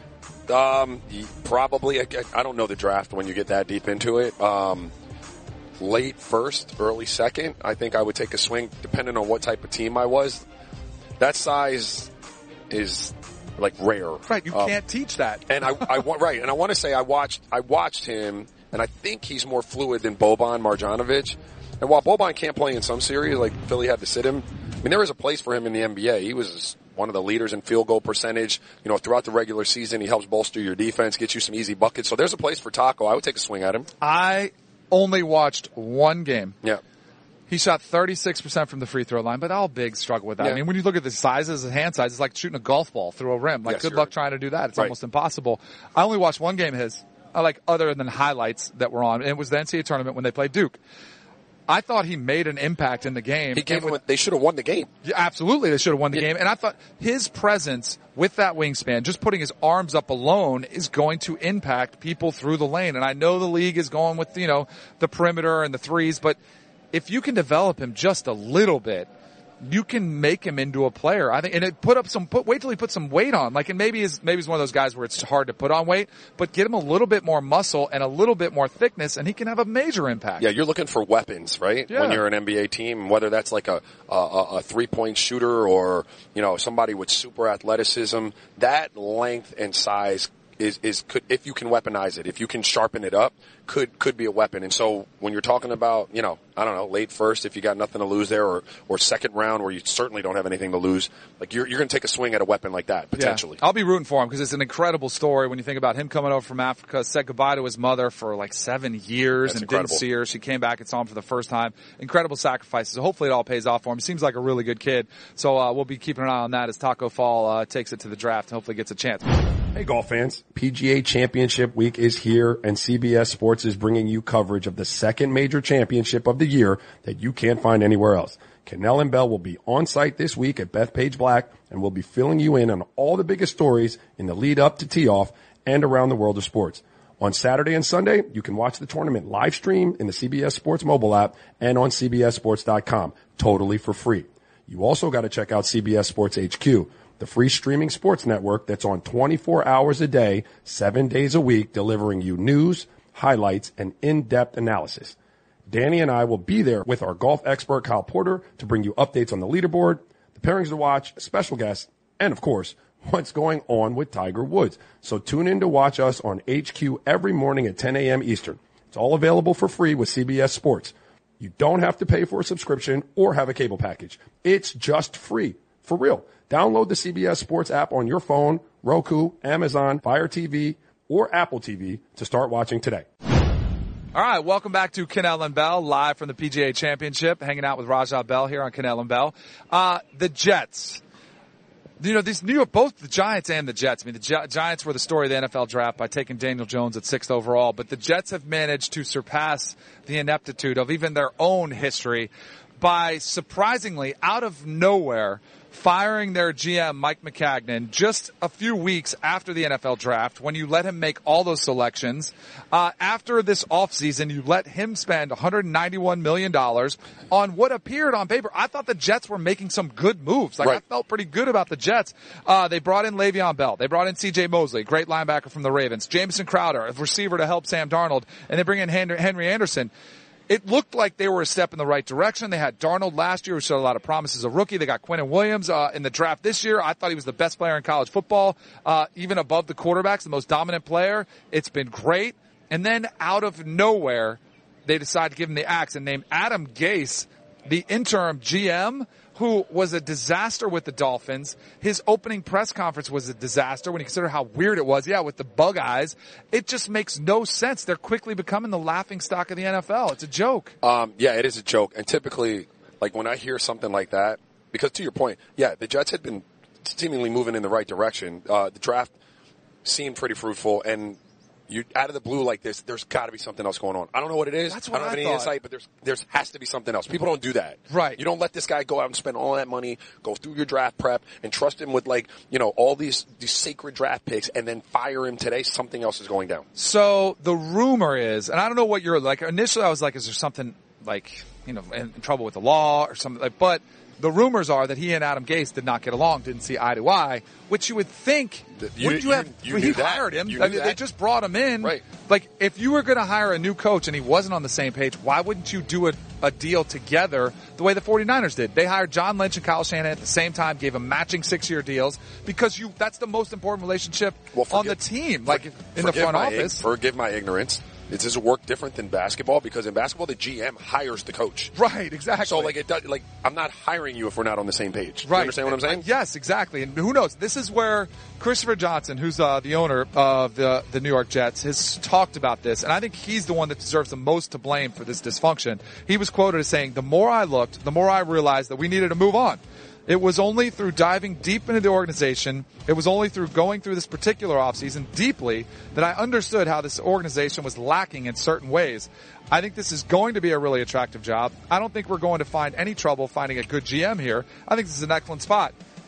Um, probably. I, I don't know the draft when you get that deep into it. Um, late first, early second. I think I would take a swing, depending on what type of team I was. That size is like rare. Right, you um, can't teach that. And I, I want right, and I want to say I watched, I watched him, and I think he's more fluid than Boban Marjanovic. And while Boban can't play in some series, like Philly had to sit him, I mean there was a place for him in the N B A. He was one of the leaders in field goal percentage. You know, throughout the regular season, he helps bolster your defense, get you some easy buckets. So there's a place for Taco. I would take a swing at him. I only watched one game. Yeah. He shot thirty-six percent from the free throw line, but all bigs struggle with that. Yeah. I mean, when you look at the sizes, the hand size, it's like shooting a golf ball through a rim. Like, Yes, good you're luck right. trying to do that. It's Right. almost impossible. I only watched one game of his, I like other than highlights that were on. It was the N C double A tournament when they played Duke. I thought he made an impact in the game. He gave And with- him, they should have won the game. Yeah, absolutely, they should have won the Yeah. game. And I thought his presence with that wingspan, just putting his arms up alone, is going to impact people through the lane. And I know the league is going with, you know, the perimeter and the threes, but if you can develop him just a little bit, you can make him into a player. I think, and it put up some, put, wait till he puts some weight on. Like, and maybe he's, maybe he's one of those guys where it's hard to put on weight, but get him a little bit more muscle and a little bit more thickness and he can have a major impact. Yeah, you're looking for weapons, right? Yeah. When you're an N B A team, whether that's like a, a, a three-point shooter or, you know, somebody with super athleticism, that length and size is, is could, if you can weaponize it, if you can sharpen it up, could, could be a weapon. And so when you're talking about, you know, I don't know, late first, if you got nothing to lose there, or, or second round where you certainly don't have anything to lose, like you're, you're going to take a swing at a weapon like that, potentially. Yeah. I'll be rooting for him because it's an incredible story when you think about him coming over from Africa, said goodbye to his mother for like seven years That's and incredible. didn't see her. She came back and saw him for the first time. Incredible sacrifices. So hopefully it all pays off for him. Seems like a really good kid. So, uh, we'll be keeping an eye on that as Taco Fall, uh, takes it to the draft and hopefully gets a chance. Hey golf fans, P G A Championship Week is here and C B S Sports is bringing you coverage of the second major championship of the year that you can't find anywhere else. Cannell and Bell will be on site this week at Bethpage Black and will be filling you in on all the biggest stories in the lead up to tee off and around the world of sports. On Saturday and Sunday, you can watch the tournament live stream in the C B S Sports mobile app and on C B S sports dot com, totally for free. You also got to check out C B S Sports H Q, the free streaming sports network that's on twenty-four hours a day, seven days a week, delivering you news, highlights, and in-depth analysis. Danny and I will be there with our golf expert Kyle Porter to bring you updates on the leaderboard, the pairings to watch, special guests, and of course, what's going on with Tiger Woods. So tune in to watch us on H Q every morning at ten a.m. Eastern. It's all available for free with C B S Sports. You don't have to pay for a subscription or have a cable package. It's just free. For real. Download the C B S Sports app on your phone, Roku, Amazon, Fire T V, or Apple T V to start watching today. All right, welcome back to Cannell and Bell, live from the P G A Championship, hanging out with Rajah Bell here on Cannell and Bell. Uh, the Jets. You know, these New York, both the Giants and the Jets. I mean, the Gi- Giants were the story of the N F L draft by taking Daniel Jones at sixth overall, but the Jets have managed to surpass the ineptitude of even their own history by surprisingly, out of nowhere, firing their G M, Mike Maccagnan, just a few weeks after the N F L draft, when you let him make all those selections. Uh, after this offseason, you let him spend one hundred ninety-one million dollars on what appeared on paper. I thought the Jets were making some good moves. Like, right. I felt pretty good about the Jets. Uh, they brought in Le'Veon Bell. They brought in C J Mosley, great linebacker from the Ravens. Jamison Crowder, a receiver to help Sam Darnold. And they bring in Henry Anderson. It looked like they were a step in the right direction. They had Darnold last year, who showed a lot of promise as a rookie. They got Quinnen Williams uh, in the draft this year. I thought he was the best player in college football, uh, even above the quarterbacks, the most dominant player. It's been great. And then out of nowhere, they decided to give him the axe and name Adam Gase the interim G M, who was a disaster with the Dolphins. His opening press conference was a disaster when you consider how weird it was. Yeah, with the bug eyes. It just makes no sense. They're quickly becoming the laughing stock of the N F L. It's a joke. Um, yeah, it is a joke. And typically, like when I hear something like that, because to your point, yeah, the Jets had been seemingly moving in the right direction. Uh, the draft seemed pretty fruitful, and you out of the blue like this, there's got to be something else going on. I don't know what it is. That's what I don't have I any thought. insight, but there's there's has to be something else. People don't do that. Right. You don't let this guy go out and spend all that money, go through your draft prep, and trust him with like you know all these these sacred draft picks, and then fire him today. Something else is going down. So the rumor is, and I don't know what you're like. Initially, I was like, is there something like you know in, in trouble with the law or something? Like, but the rumors are that he and Adam Gase did not get along, didn't see eye to eye, which you would think, You- wouldn't you, you- have, you he knew that. hired him. You I knew mean, they that. just brought him in. Right. Like, if you were going to hire a new coach and he wasn't on the same page, why wouldn't you do a, a deal together the way the 49ers did? They hired John Lynch and Kyle Shanahan at the same time, gave them matching six-year deals because you that's the most important relationship Well, on forgive- the team, like in the Forgive front my office. ig- forgive my ignorance. It does work different than basketball because in basketball the G M hires the coach. Right, exactly. So like it does, like I'm not hiring you if we're not on the same page. Right. You understand what I'm saying? Yes, exactly. And who knows? This is where Christopher Johnson, who's uh, the owner of the the New York Jets, has talked about this, and I think he's the one that deserves the most to blame for this dysfunction. He was quoted as saying, "The more I looked, the more I realized that we needed to move on. It was only through diving deep into the organization, it was only through going through this particular offseason deeply that I understood how this organization was lacking in certain ways. I think this is going to be a really attractive job. I don't think we're going to find any trouble finding a good G M here. I think this is an excellent spot."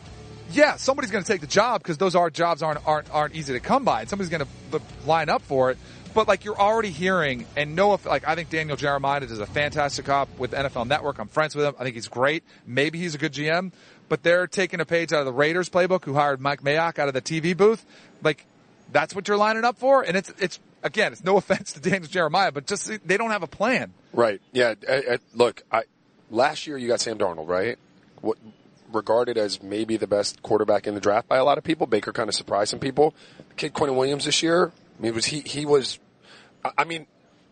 Yeah, somebody's going to take the job because those are jobs aren't aren't aren't easy to come by, and somebody's going to line up for it. But like you're already hearing, and no, if like I think Daniel Jeremiah does a fantastic job with N F L Network. I'm friends with him. I think he's great. Maybe he's a good G M, but they're taking a page out of the Raiders playbook, who hired Mike Mayock out of the T V booth. Like that's what you're lining up for, and it's it's again, it's no offense to Daniel Jeremiah, but just they don't have a plan. Right. Yeah. I, I, look, I last year you got Sam Darnold, right? What regarded as maybe the best quarterback in the draft by a lot of people. Baker kind of surprised some people. The kid Quentin Williams this year. I mean, was he he was. I mean,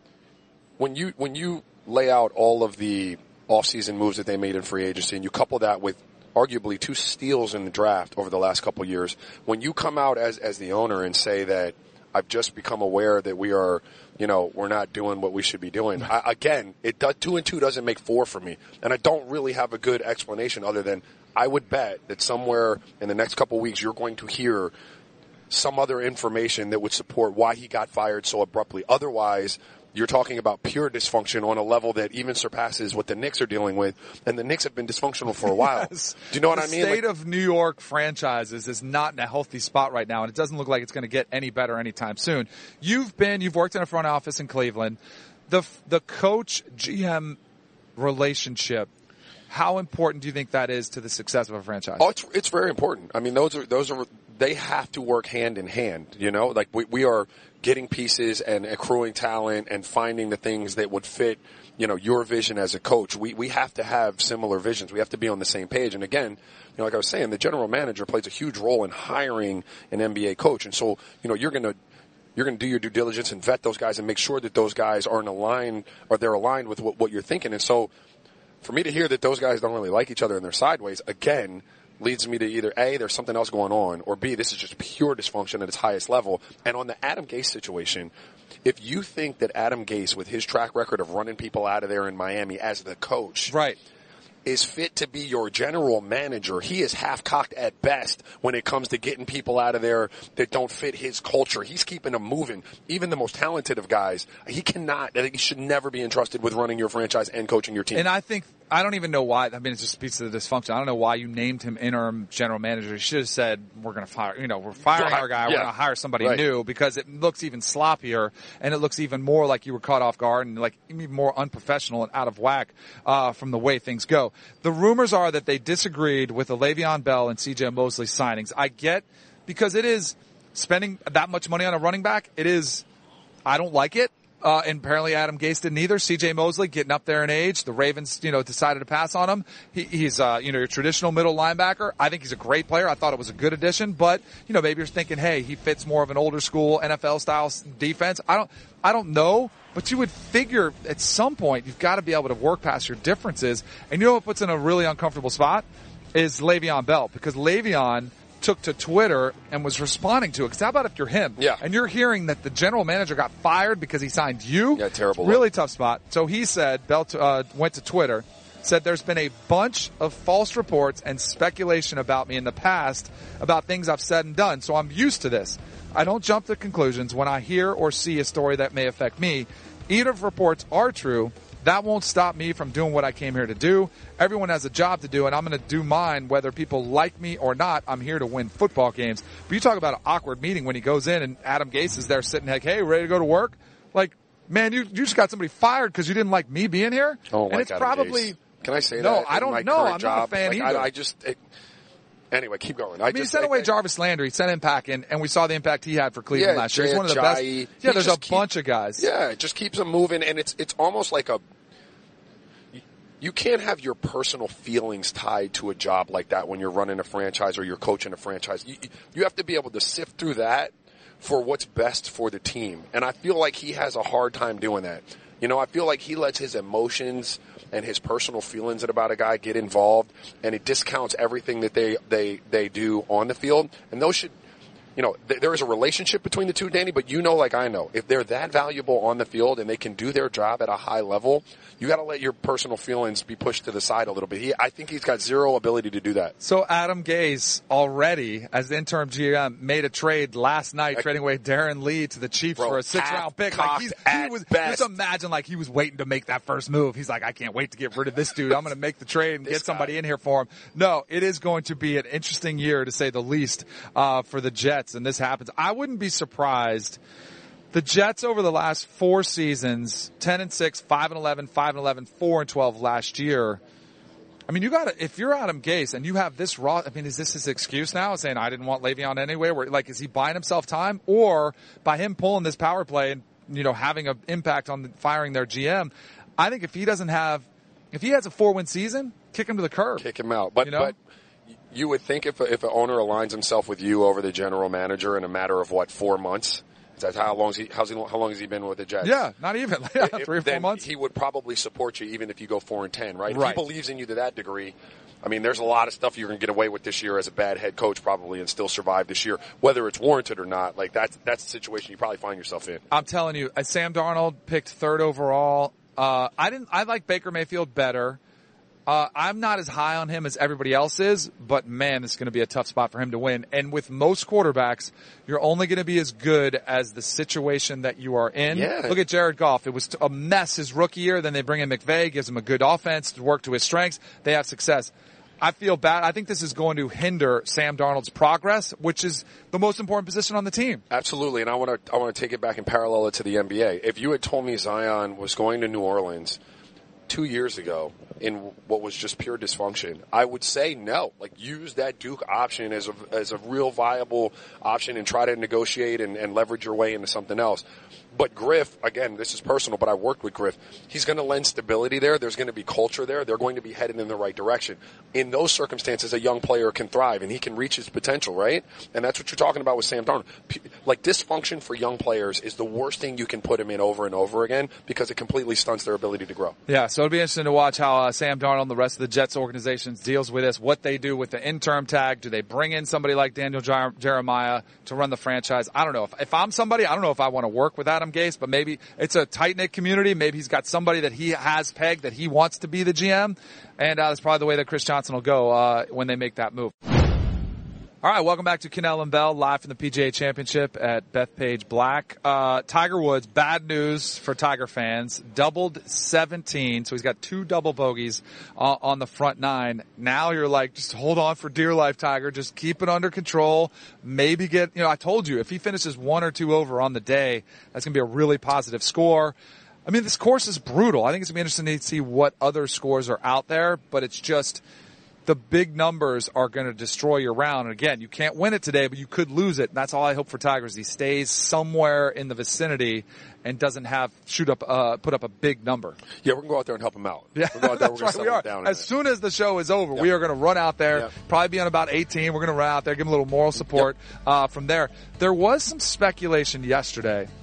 when you when you lay out all of the offseason moves that they made in free agency, and you couple that with arguably two steals in the draft over the last couple of years, when you come out as as the owner and say that I've just become aware that we are, you know, we're not doing what we should be doing. I, again, it does, two and two doesn't make four for me, and I don't really have a good explanation other than I would bet that somewhere in the next couple of weeks you're going to hear some other information that would support why he got fired so abruptly. Otherwise, you're talking about pure dysfunction on a level that even surpasses what the Knicks are dealing with, and the Knicks have been dysfunctional for a while. Yes. Do you know what the I mean? The state Like, of New York franchises is not in a healthy spot right now, and it doesn't look like it's going to get any better anytime soon. You've been, you've worked in a front office in Cleveland. The the coach G M relationship, how important do you think that is to the success of a franchise? Oh, it's it's very important. I mean, those are those are they have to work hand in hand. You know, like we we are getting pieces and accruing talent and finding the things that would fit, you know, your vision as a coach. We we have to have similar visions. We have to be on the same page. And again, you know, like I was saying, the general manager plays a huge role in hiring an N B A coach. And so, you know, you're going to you're going to do your due diligence and vet those guys and make sure that those guys aren't aligned or they're aligned with what, what you're thinking. And so, for me to hear that those guys don't really like each other and they're sideways, again, leads me to either A, there's something else going on, or B, this is just pure dysfunction at its highest level. And on the Adam Gase situation, if you think that Adam Gase, with his track record of running people out of there in Miami as the coach, right, is fit to be your general manager, he is half-cocked at best when it comes to getting people out of there that don't fit his culture. He's keeping them moving. Even the most talented of guys, he cannot, I think he should never be entrusted with running your franchise and coaching your team. And I think, I don't even know why, I mean, it just speaks to the dysfunction. I don't know why you named him interim general manager. You should have said, we're going to fire, you know, we're firing our guy, Yeah. we're going to hire somebody Right. new, because it looks even sloppier, and it looks even more like you were caught off guard, and like even more unprofessional and out of whack, uh, from the way things go. The rumors are that they disagreed with the Le'Veon Bell and C J Mosley signings. I get, because it is spending that much money on a running back, it is, I don't like it. Uh, and apparently Adam Gase didn't either. C J Mosley getting up there in age. The Ravens, you know, decided to pass on him. He, he's, uh, you know, your traditional middle linebacker. I think he's a great player. I thought it was a good addition, but, you know, maybe you're thinking, hey, he fits more of an older school N F L style defense. I don't, I don't know, But you would figure at some point you've got to be able to work past your differences. And you know what puts in a really uncomfortable spot is Le'Veon Bell, because Le'Veon took to Twitter and was responding to it. Because how about if you're him? Yeah. And you're hearing that the general manager got fired because he signed you? Yeah, terrible. Really tough spot. So he said, Bell uh, went to Twitter, said there's been a bunch of false reports and speculation about me in the past about things I've said and done. So I'm used to this. I don't jump to conclusions when I hear or see a story that may affect me. Even if reports are true, that won't stop me from doing what I came here to do. Everyone has a job to do, and I'm going to do mine whether people like me or not. I'm here to win football games. But you talk about an awkward meeting when he goes in and Adam Gase is there sitting like, hey, ready to go to work? Like, man, you, you just got somebody fired because you didn't like me being here? Oh, and like it's Adam probably Gase. Can I say no, that? No, I don't know. I'm job? not a fan like, either. I, I just it, anyway, keep going. I, I mean, just, he sent I, away I, Jarvis Landry, sent him packing, and we saw the impact he had for Cleveland yeah, last year. He's one of the Jai, best. he Yeah, there's a keep, bunch of guys. Yeah, it just keeps them moving, and it's it's almost like a. You can't have your personal feelings tied to a job like that when you're running a franchise or you're coaching a franchise. You, you have to be able to sift through that for what's best for the team. And I feel like he has a hard time doing that. You know, I feel like he lets his emotions and his personal feelings about a guy get involved, and it discounts everything that they, they, they do on the field. And those should, you know, th- there is a relationship between the two, Danny, but you know, like I know, if they're that valuable on the field and they can do their job at a high level, you got to let your personal feelings be pushed to the side a little bit. He, I think he's got zero ability to do that. So Adam Gase already, as the interim G M, made a trade last night, I, trading away Darren Lee to the Chiefs bro, for a six-round pick. Like he's, he was, best. just imagine like he was waiting to make that first move. He's like, I can't wait to get rid of this dude. I'm going to make the trade and get somebody guy. in here for him. No, it is going to be an interesting year to say the least uh, for the Jets, and this happens. I wouldn't be surprised. The Jets over the last four seasons, ten and six, five and eleven, five and eleven, four and twelve last year. I mean, you got to, if you're Adam Gase and you have this raw, I mean, is this his excuse now saying I didn't want Le'Veon anyway? Where, like, is he buying himself time, or by him pulling this power play and, you know, having an impact on the, firing their G M? I think if he doesn't have, if he has a four win season, kick him to the curb. Kick him out. But, you know? but you would think if, if an owner aligns himself with you over the general manager in a matter of what, four months? That's how long he, how's he, how long has he been with the Jets? Yeah, not even yeah, if, three or four months. He would probably support you even if you go four and ten, right? right? If he believes in you to that degree, I mean, there's a lot of stuff you're going to get away with this year as a bad head coach, probably, and still survive this year, whether it's warranted or not. Like that's that's the situation you probably find yourself in. I'm telling you, as Sam Darnold picked third overall. Uh, I didn't. I like Baker Mayfield better. Uh, I'm not as high on him as everybody else is, but man, it's going to be a tough spot for him to win. And with most quarterbacks, you're only going to be as good as the situation that you are in. Yeah. Look at Jared Goff. It was a mess his rookie year. Then they bring in McVay, gives him a good offense to work to his strengths. They have success. I feel bad. I think this is going to hinder Sam Darnold's progress, which is the most important position on the team. Absolutely. And I want to, I want to take it back and parallel it to the N B A. If you had told me Zion was going to New Orleans two years ago in what was just pure dysfunction, I would say no. Like, use that Duke option as a, as a real viable option and try to negotiate and, and leverage your way into something else. But Griff, again, this is personal, but I worked with Griff. He's going to lend stability there. There's going to be culture there. They're going to be headed in the right direction. In those circumstances, a young player can thrive and he can reach his potential, right? And that's what you're talking about with Sam Darnold. Like, dysfunction for young players is the worst thing you can put them in over and over again because it completely stunts their ability to grow. Yeah, so it'll be interesting to watch how uh, Sam Darnold and the rest of the Jets organizations deals with this, what they do with the interim tag. Do they bring in somebody like Daniel Jer- Jeremiah to run the franchise? I don't know. If, if I'm somebody, I don't know if I want to work with Adam Gase, but maybe it's a tight-knit community. Maybe he's got somebody that he has pegged that he wants to be the G M, and uh, that's probably the way that Chris Johnson will go uh, when they make that move. All right, welcome back to Cannell and Bell, live from the P G A Championship at Bethpage Black. Uh, Tiger Woods, bad news for Tiger fans, doubled seventeen, so he's got two double bogeys uh, on the front nine. Now you're like, just hold on for dear life, Tiger. Just keep it under control. Maybe get, you know, I told you, if he finishes one or two over on the day, that's going to be a really positive score. I mean, this course is brutal. I think it's going to be interesting to see what other scores are out there, but it's just, the big numbers are going to destroy your round. And again, you can't win it today, but you could lose it. And that's all I hope for Tiger is he stays somewhere in the vicinity and doesn't have shoot up, uh, put up a big number. Yeah, we're gonna go out there and help him out. Yeah, we're go out there, that's we're right. We are. down As soon as the show is over, yep. we are going to run out there. Yep. Probably be on about eighteen. We're going to run out there, give him a little moral support yep. uh, from there. There was some speculation yesterday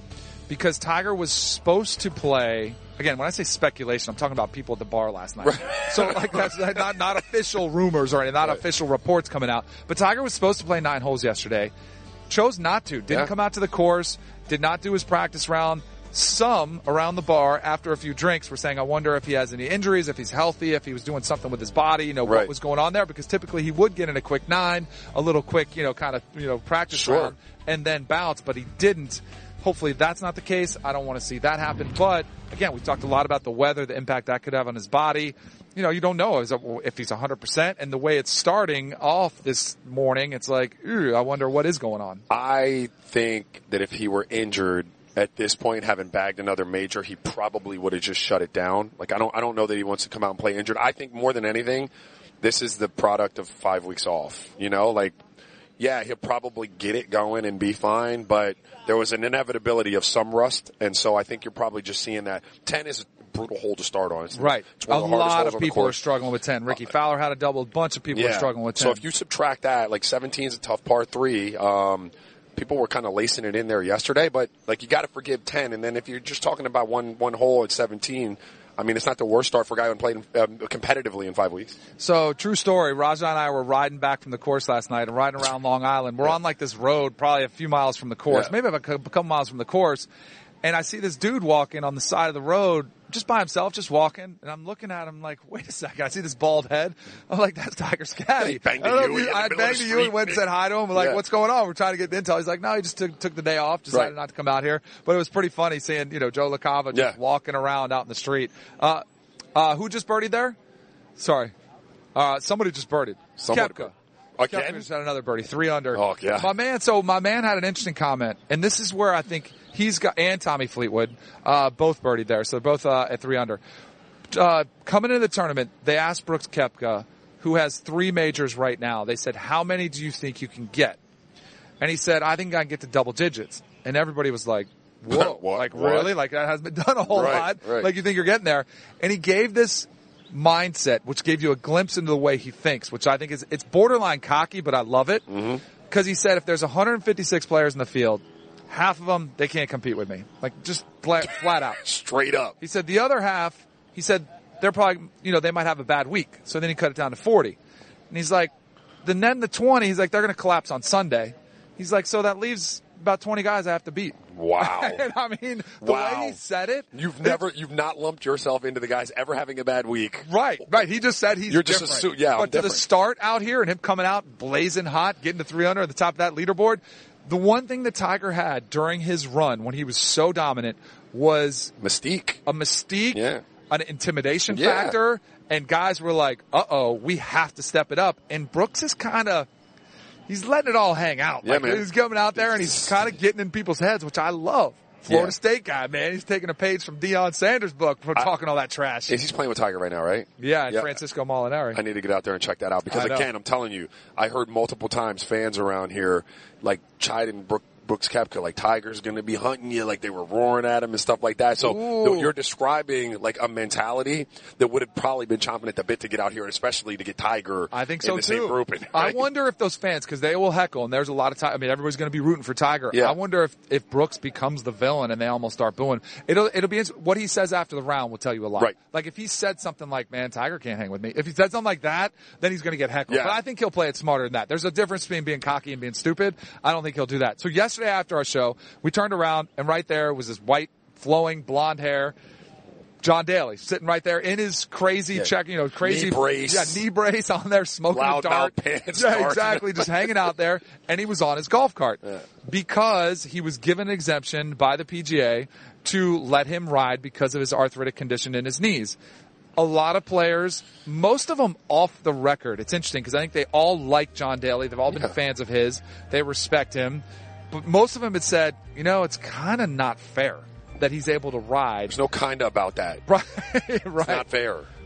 because Tiger was supposed to play. Again, when I say speculation, I'm talking about people at the bar last night. Right. So, like, that's not, not official rumors or anything, not right. official reports coming out. But Tiger was supposed to play nine holes yesterday. Chose not to. Didn't yeah. come out to the course. Did not do his practice round. Some around the bar, after a few drinks, were saying, I wonder if he has any injuries, if he's healthy, if he was doing something with his body, you know, right. what was going on there. Because typically he would get in a quick nine, a little quick, you know, kind of, you know, practice sure. round, and then bounce. But he didn't. Hopefully that's not the case. I don't want to see that happen. But, again, we've talked a lot about the weather, the impact that could have on his body. You know, you don't know if he's one hundred percent. And the way it's starting off this morning, it's like, I wonder what is going on. I think that if he were injured at this point, having bagged another major, he probably would have just shut it down. Like, I don't, I don't know that he wants to come out and play injured. I think more than anything, this is the product of five weeks off. You know, like, yeah, he'll probably get it going and be fine, but there was an inevitability of some rust, and so I think you're probably just seeing that. ten is a brutal hole to start on. It's, right. It's one a of the lot of people are struggling with ten. Ricky Fowler had a double. A bunch of people yeah. are struggling with ten. So if you subtract that, like seventeen is a tough par three. Um, people were kind of lacing it in there yesterday, but like you got to forgive ten, and then if you're just talking about one one hole at seventeen, I mean, it's not the worst start for a guy who played um, competitively in five weeks. So, true story. Raja and I were riding back from the course last night and riding around Long Island. We're yeah. on like this road, probably a few miles from the course, yeah. maybe a couple miles from the course. And I see this dude walking on the side of the road, just by himself, just walking. And I'm looking at him like, wait a second. I see this bald head. I'm like, that's Tiger Scotty. He banged into you. I banged into you and went and said hi to him. I'm like, yeah. what's going on? We're trying to get the intel. He's like, no, he just took, took the day off, decided right. not to come out here. But it was pretty funny seeing, you know, Joe LaCava just yeah. walking around out in the street. Uh, uh, who just birdied there? Sorry. Uh, somebody just birdied. Somebody Koepka. Again? Koepka just had another birdie, three under. Oh, yeah. My man, so my man had an interesting comment, and this is where I think he's got, and Tommy Fleetwood, uh, both birdied there, so they're both, uh, at three under. Uh, coming into the tournament, they asked Brooks Koepka, who has three majors right now, they said, how many do you think you can get? And he said, I think I can get to double digits. And everybody was like, whoa, what? like What? really? Like that hasn't been done a whole Right, lot. right. Like you think you're getting there. And he gave this mindset, which gave you a glimpse into the way he thinks, which I think is, it's borderline cocky, but I love it. Mm-hmm. Cause he said if there's one hundred fifty-six players in the field, half of them, they can't compete with me. Like just flat, flat out. Straight up. He said the other half, he said they're probably, you know, they might have a bad week. So then he cut it down to forty. And he's like, the then the twenty, he's like, they're going to collapse on Sunday. He's like, so that leaves about twenty guys I have to beat. Wow. And I mean, the wow. way he said it. You've never, you've not lumped yourself into the guys ever having a bad week. Right, right. He just said he's You're different. just assu- yeah, I'm But to different. the start out here and him coming out blazing hot, getting to three hundred at the top of that leaderboard, the one thing that Tiger had during his run when he was so dominant was Mystique. a mystique, Yeah. an intimidation Yeah. factor, and guys were like, uh-oh, we have to step it up. And Brooks is kind of, he's letting it all hang out. Yeah, like, man. He's coming out there and he's kind of getting in people's heads, which I love. Florida Yeah. State guy, man. He's taking a page from Deion Sanders' book for I- talking all that trash. He's playing with Tiger right now, right? Yeah, and Yeah. Francisco Molinari. I need to get out there and check that out because I know. again, I'm telling you, I heard multiple times fans around here like chiding Brook, Brooks Koepka, like Tiger's going to be hunting you, like they were roaring at him and stuff like that. So Ooh. you're describing like a mentality that would have probably been chomping at the bit to get out here, especially to get Tiger. I think in so the too. same grouping. I right? wonder if those fans, because they will heckle, and there's a lot of time. I mean, everybody's going to be rooting for Tiger. Yeah. I wonder if if Brooks becomes the villain and they almost start booing. It'll it'll be what he says after the round will tell you a lot. Right. Like if he said something like, "Man, Tiger can't hang with me," if he said something like that, then he's going to get heckled. Yeah. But I think he'll play it smarter than that. There's a difference between being cocky and being stupid. I don't think he'll do that. So yesterday after our show, we turned around and right there was this white, flowing, blonde hair. John Daly sitting right there in his crazy Yeah. check, you know, crazy Knee brace. yeah, knee brace on there, smoking Loud a dart. mouth pants, yeah, dart. exactly, just hanging out there, and he was on his golf cart Yeah. because he was given an exemption by the P G A to let him ride because of his arthritic condition in his knees. A lot of players, most of them off the record. It's interesting because I think they all like John Daly. They've all been Yeah. fans of his. They respect him, but most of them had said, you know, it's kind of not fair that he's able to ride. There's no kinda about that. Right, right. It's not fair.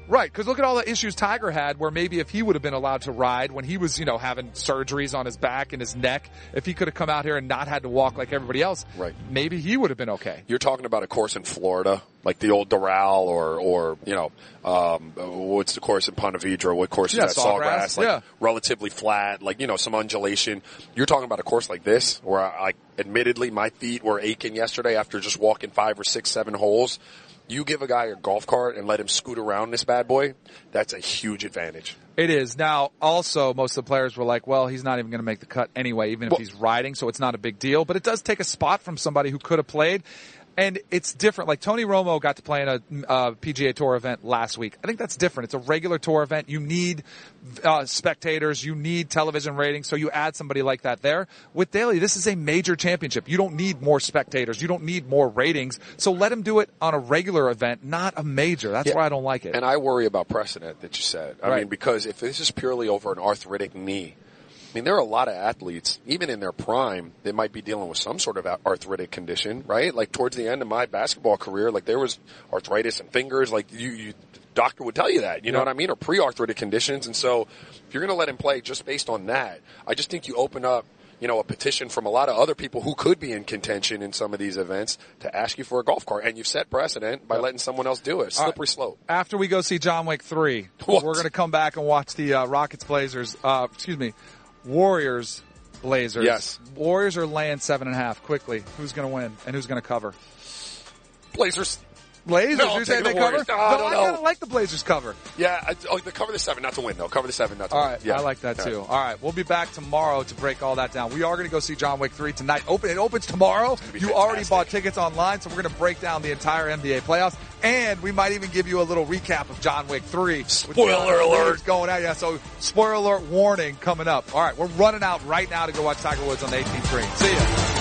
Right, because look at all the issues Tiger had where maybe if he would have been allowed to ride when he was, you know, having surgeries on his back and his neck, if he could have come out here and not had to walk like everybody else, right. maybe he would have been okay. You're talking about a course in Florida, like the old Doral or, or you know, um, what's the course in Ponte Vedra? What course is yeah, that? Sawgrass, Sawgrass, like yeah. relatively flat, like, you know, some undulation. You're talking about a course like this where, I, like, admittedly, my feet were aching yesterday after just walking five or six, seven holes. You give a guy a golf cart and let him scoot around this bad boy, that's a huge advantage. It is. Now, also, most of the players were like, well, he's not even going to make the cut anyway, even if well, he's riding, so it's not a big deal. But it does take a spot from somebody who could have played. And it's different. Like Tony Romo got to play in a uh, P G A Tour event last week. I think that's different. It's a regular tour event. You need uh, spectators. You need television ratings. So you add somebody like that there. With Daly, this is a major championship. You don't need more spectators. You don't need more ratings. So let him do it on a regular event, not a major. That's yeah. why I don't like it. And I worry about precedent that you said. I right. mean, because if this is purely over an arthritic knee, I mean, there are a lot of athletes, even in their prime, that might be dealing with some sort of arthritic condition, right? Like towards the end of my basketball career, like there was arthritis in fingers, like you, you the doctor would tell you that, you know yeah. what I mean? Or pre-arthritic conditions. And so if you're going to let him play just based on that, I just think you open up, you know, a petition from a lot of other people who could be in contention in some of these events to ask you for a golf cart. And you've set precedent by letting someone else do it. Slippery right. slope. After we go see John Wick three, what? we're going to come back and watch the uh, Rockets Blazers, uh, excuse me, Warriors Blazers. Yes. Warriors are laying seven and a half. Quickly, who's going to win and who's going to cover? Blazers. Blazers? No, you say they cover? No, no, I don't I know. kind of like the Blazers cover. Yeah, I, oh, the cover the seven, not to win though. Cover the seven, not to all win. Right, yeah. I like that too. Yeah. All right, we'll be back tomorrow to break all that down. We are going to go see John Wick three tonight. Open It opens tomorrow. You fantastic. already bought tickets online, so we're going to break down the entire N B A playoffs, and we might even give you a little recap of John Wick three. Spoiler alert. Going out, yeah, so spoiler alert warning coming up. All right, we're running out right now to go watch Tiger Woods on the eighteenth green. See ya.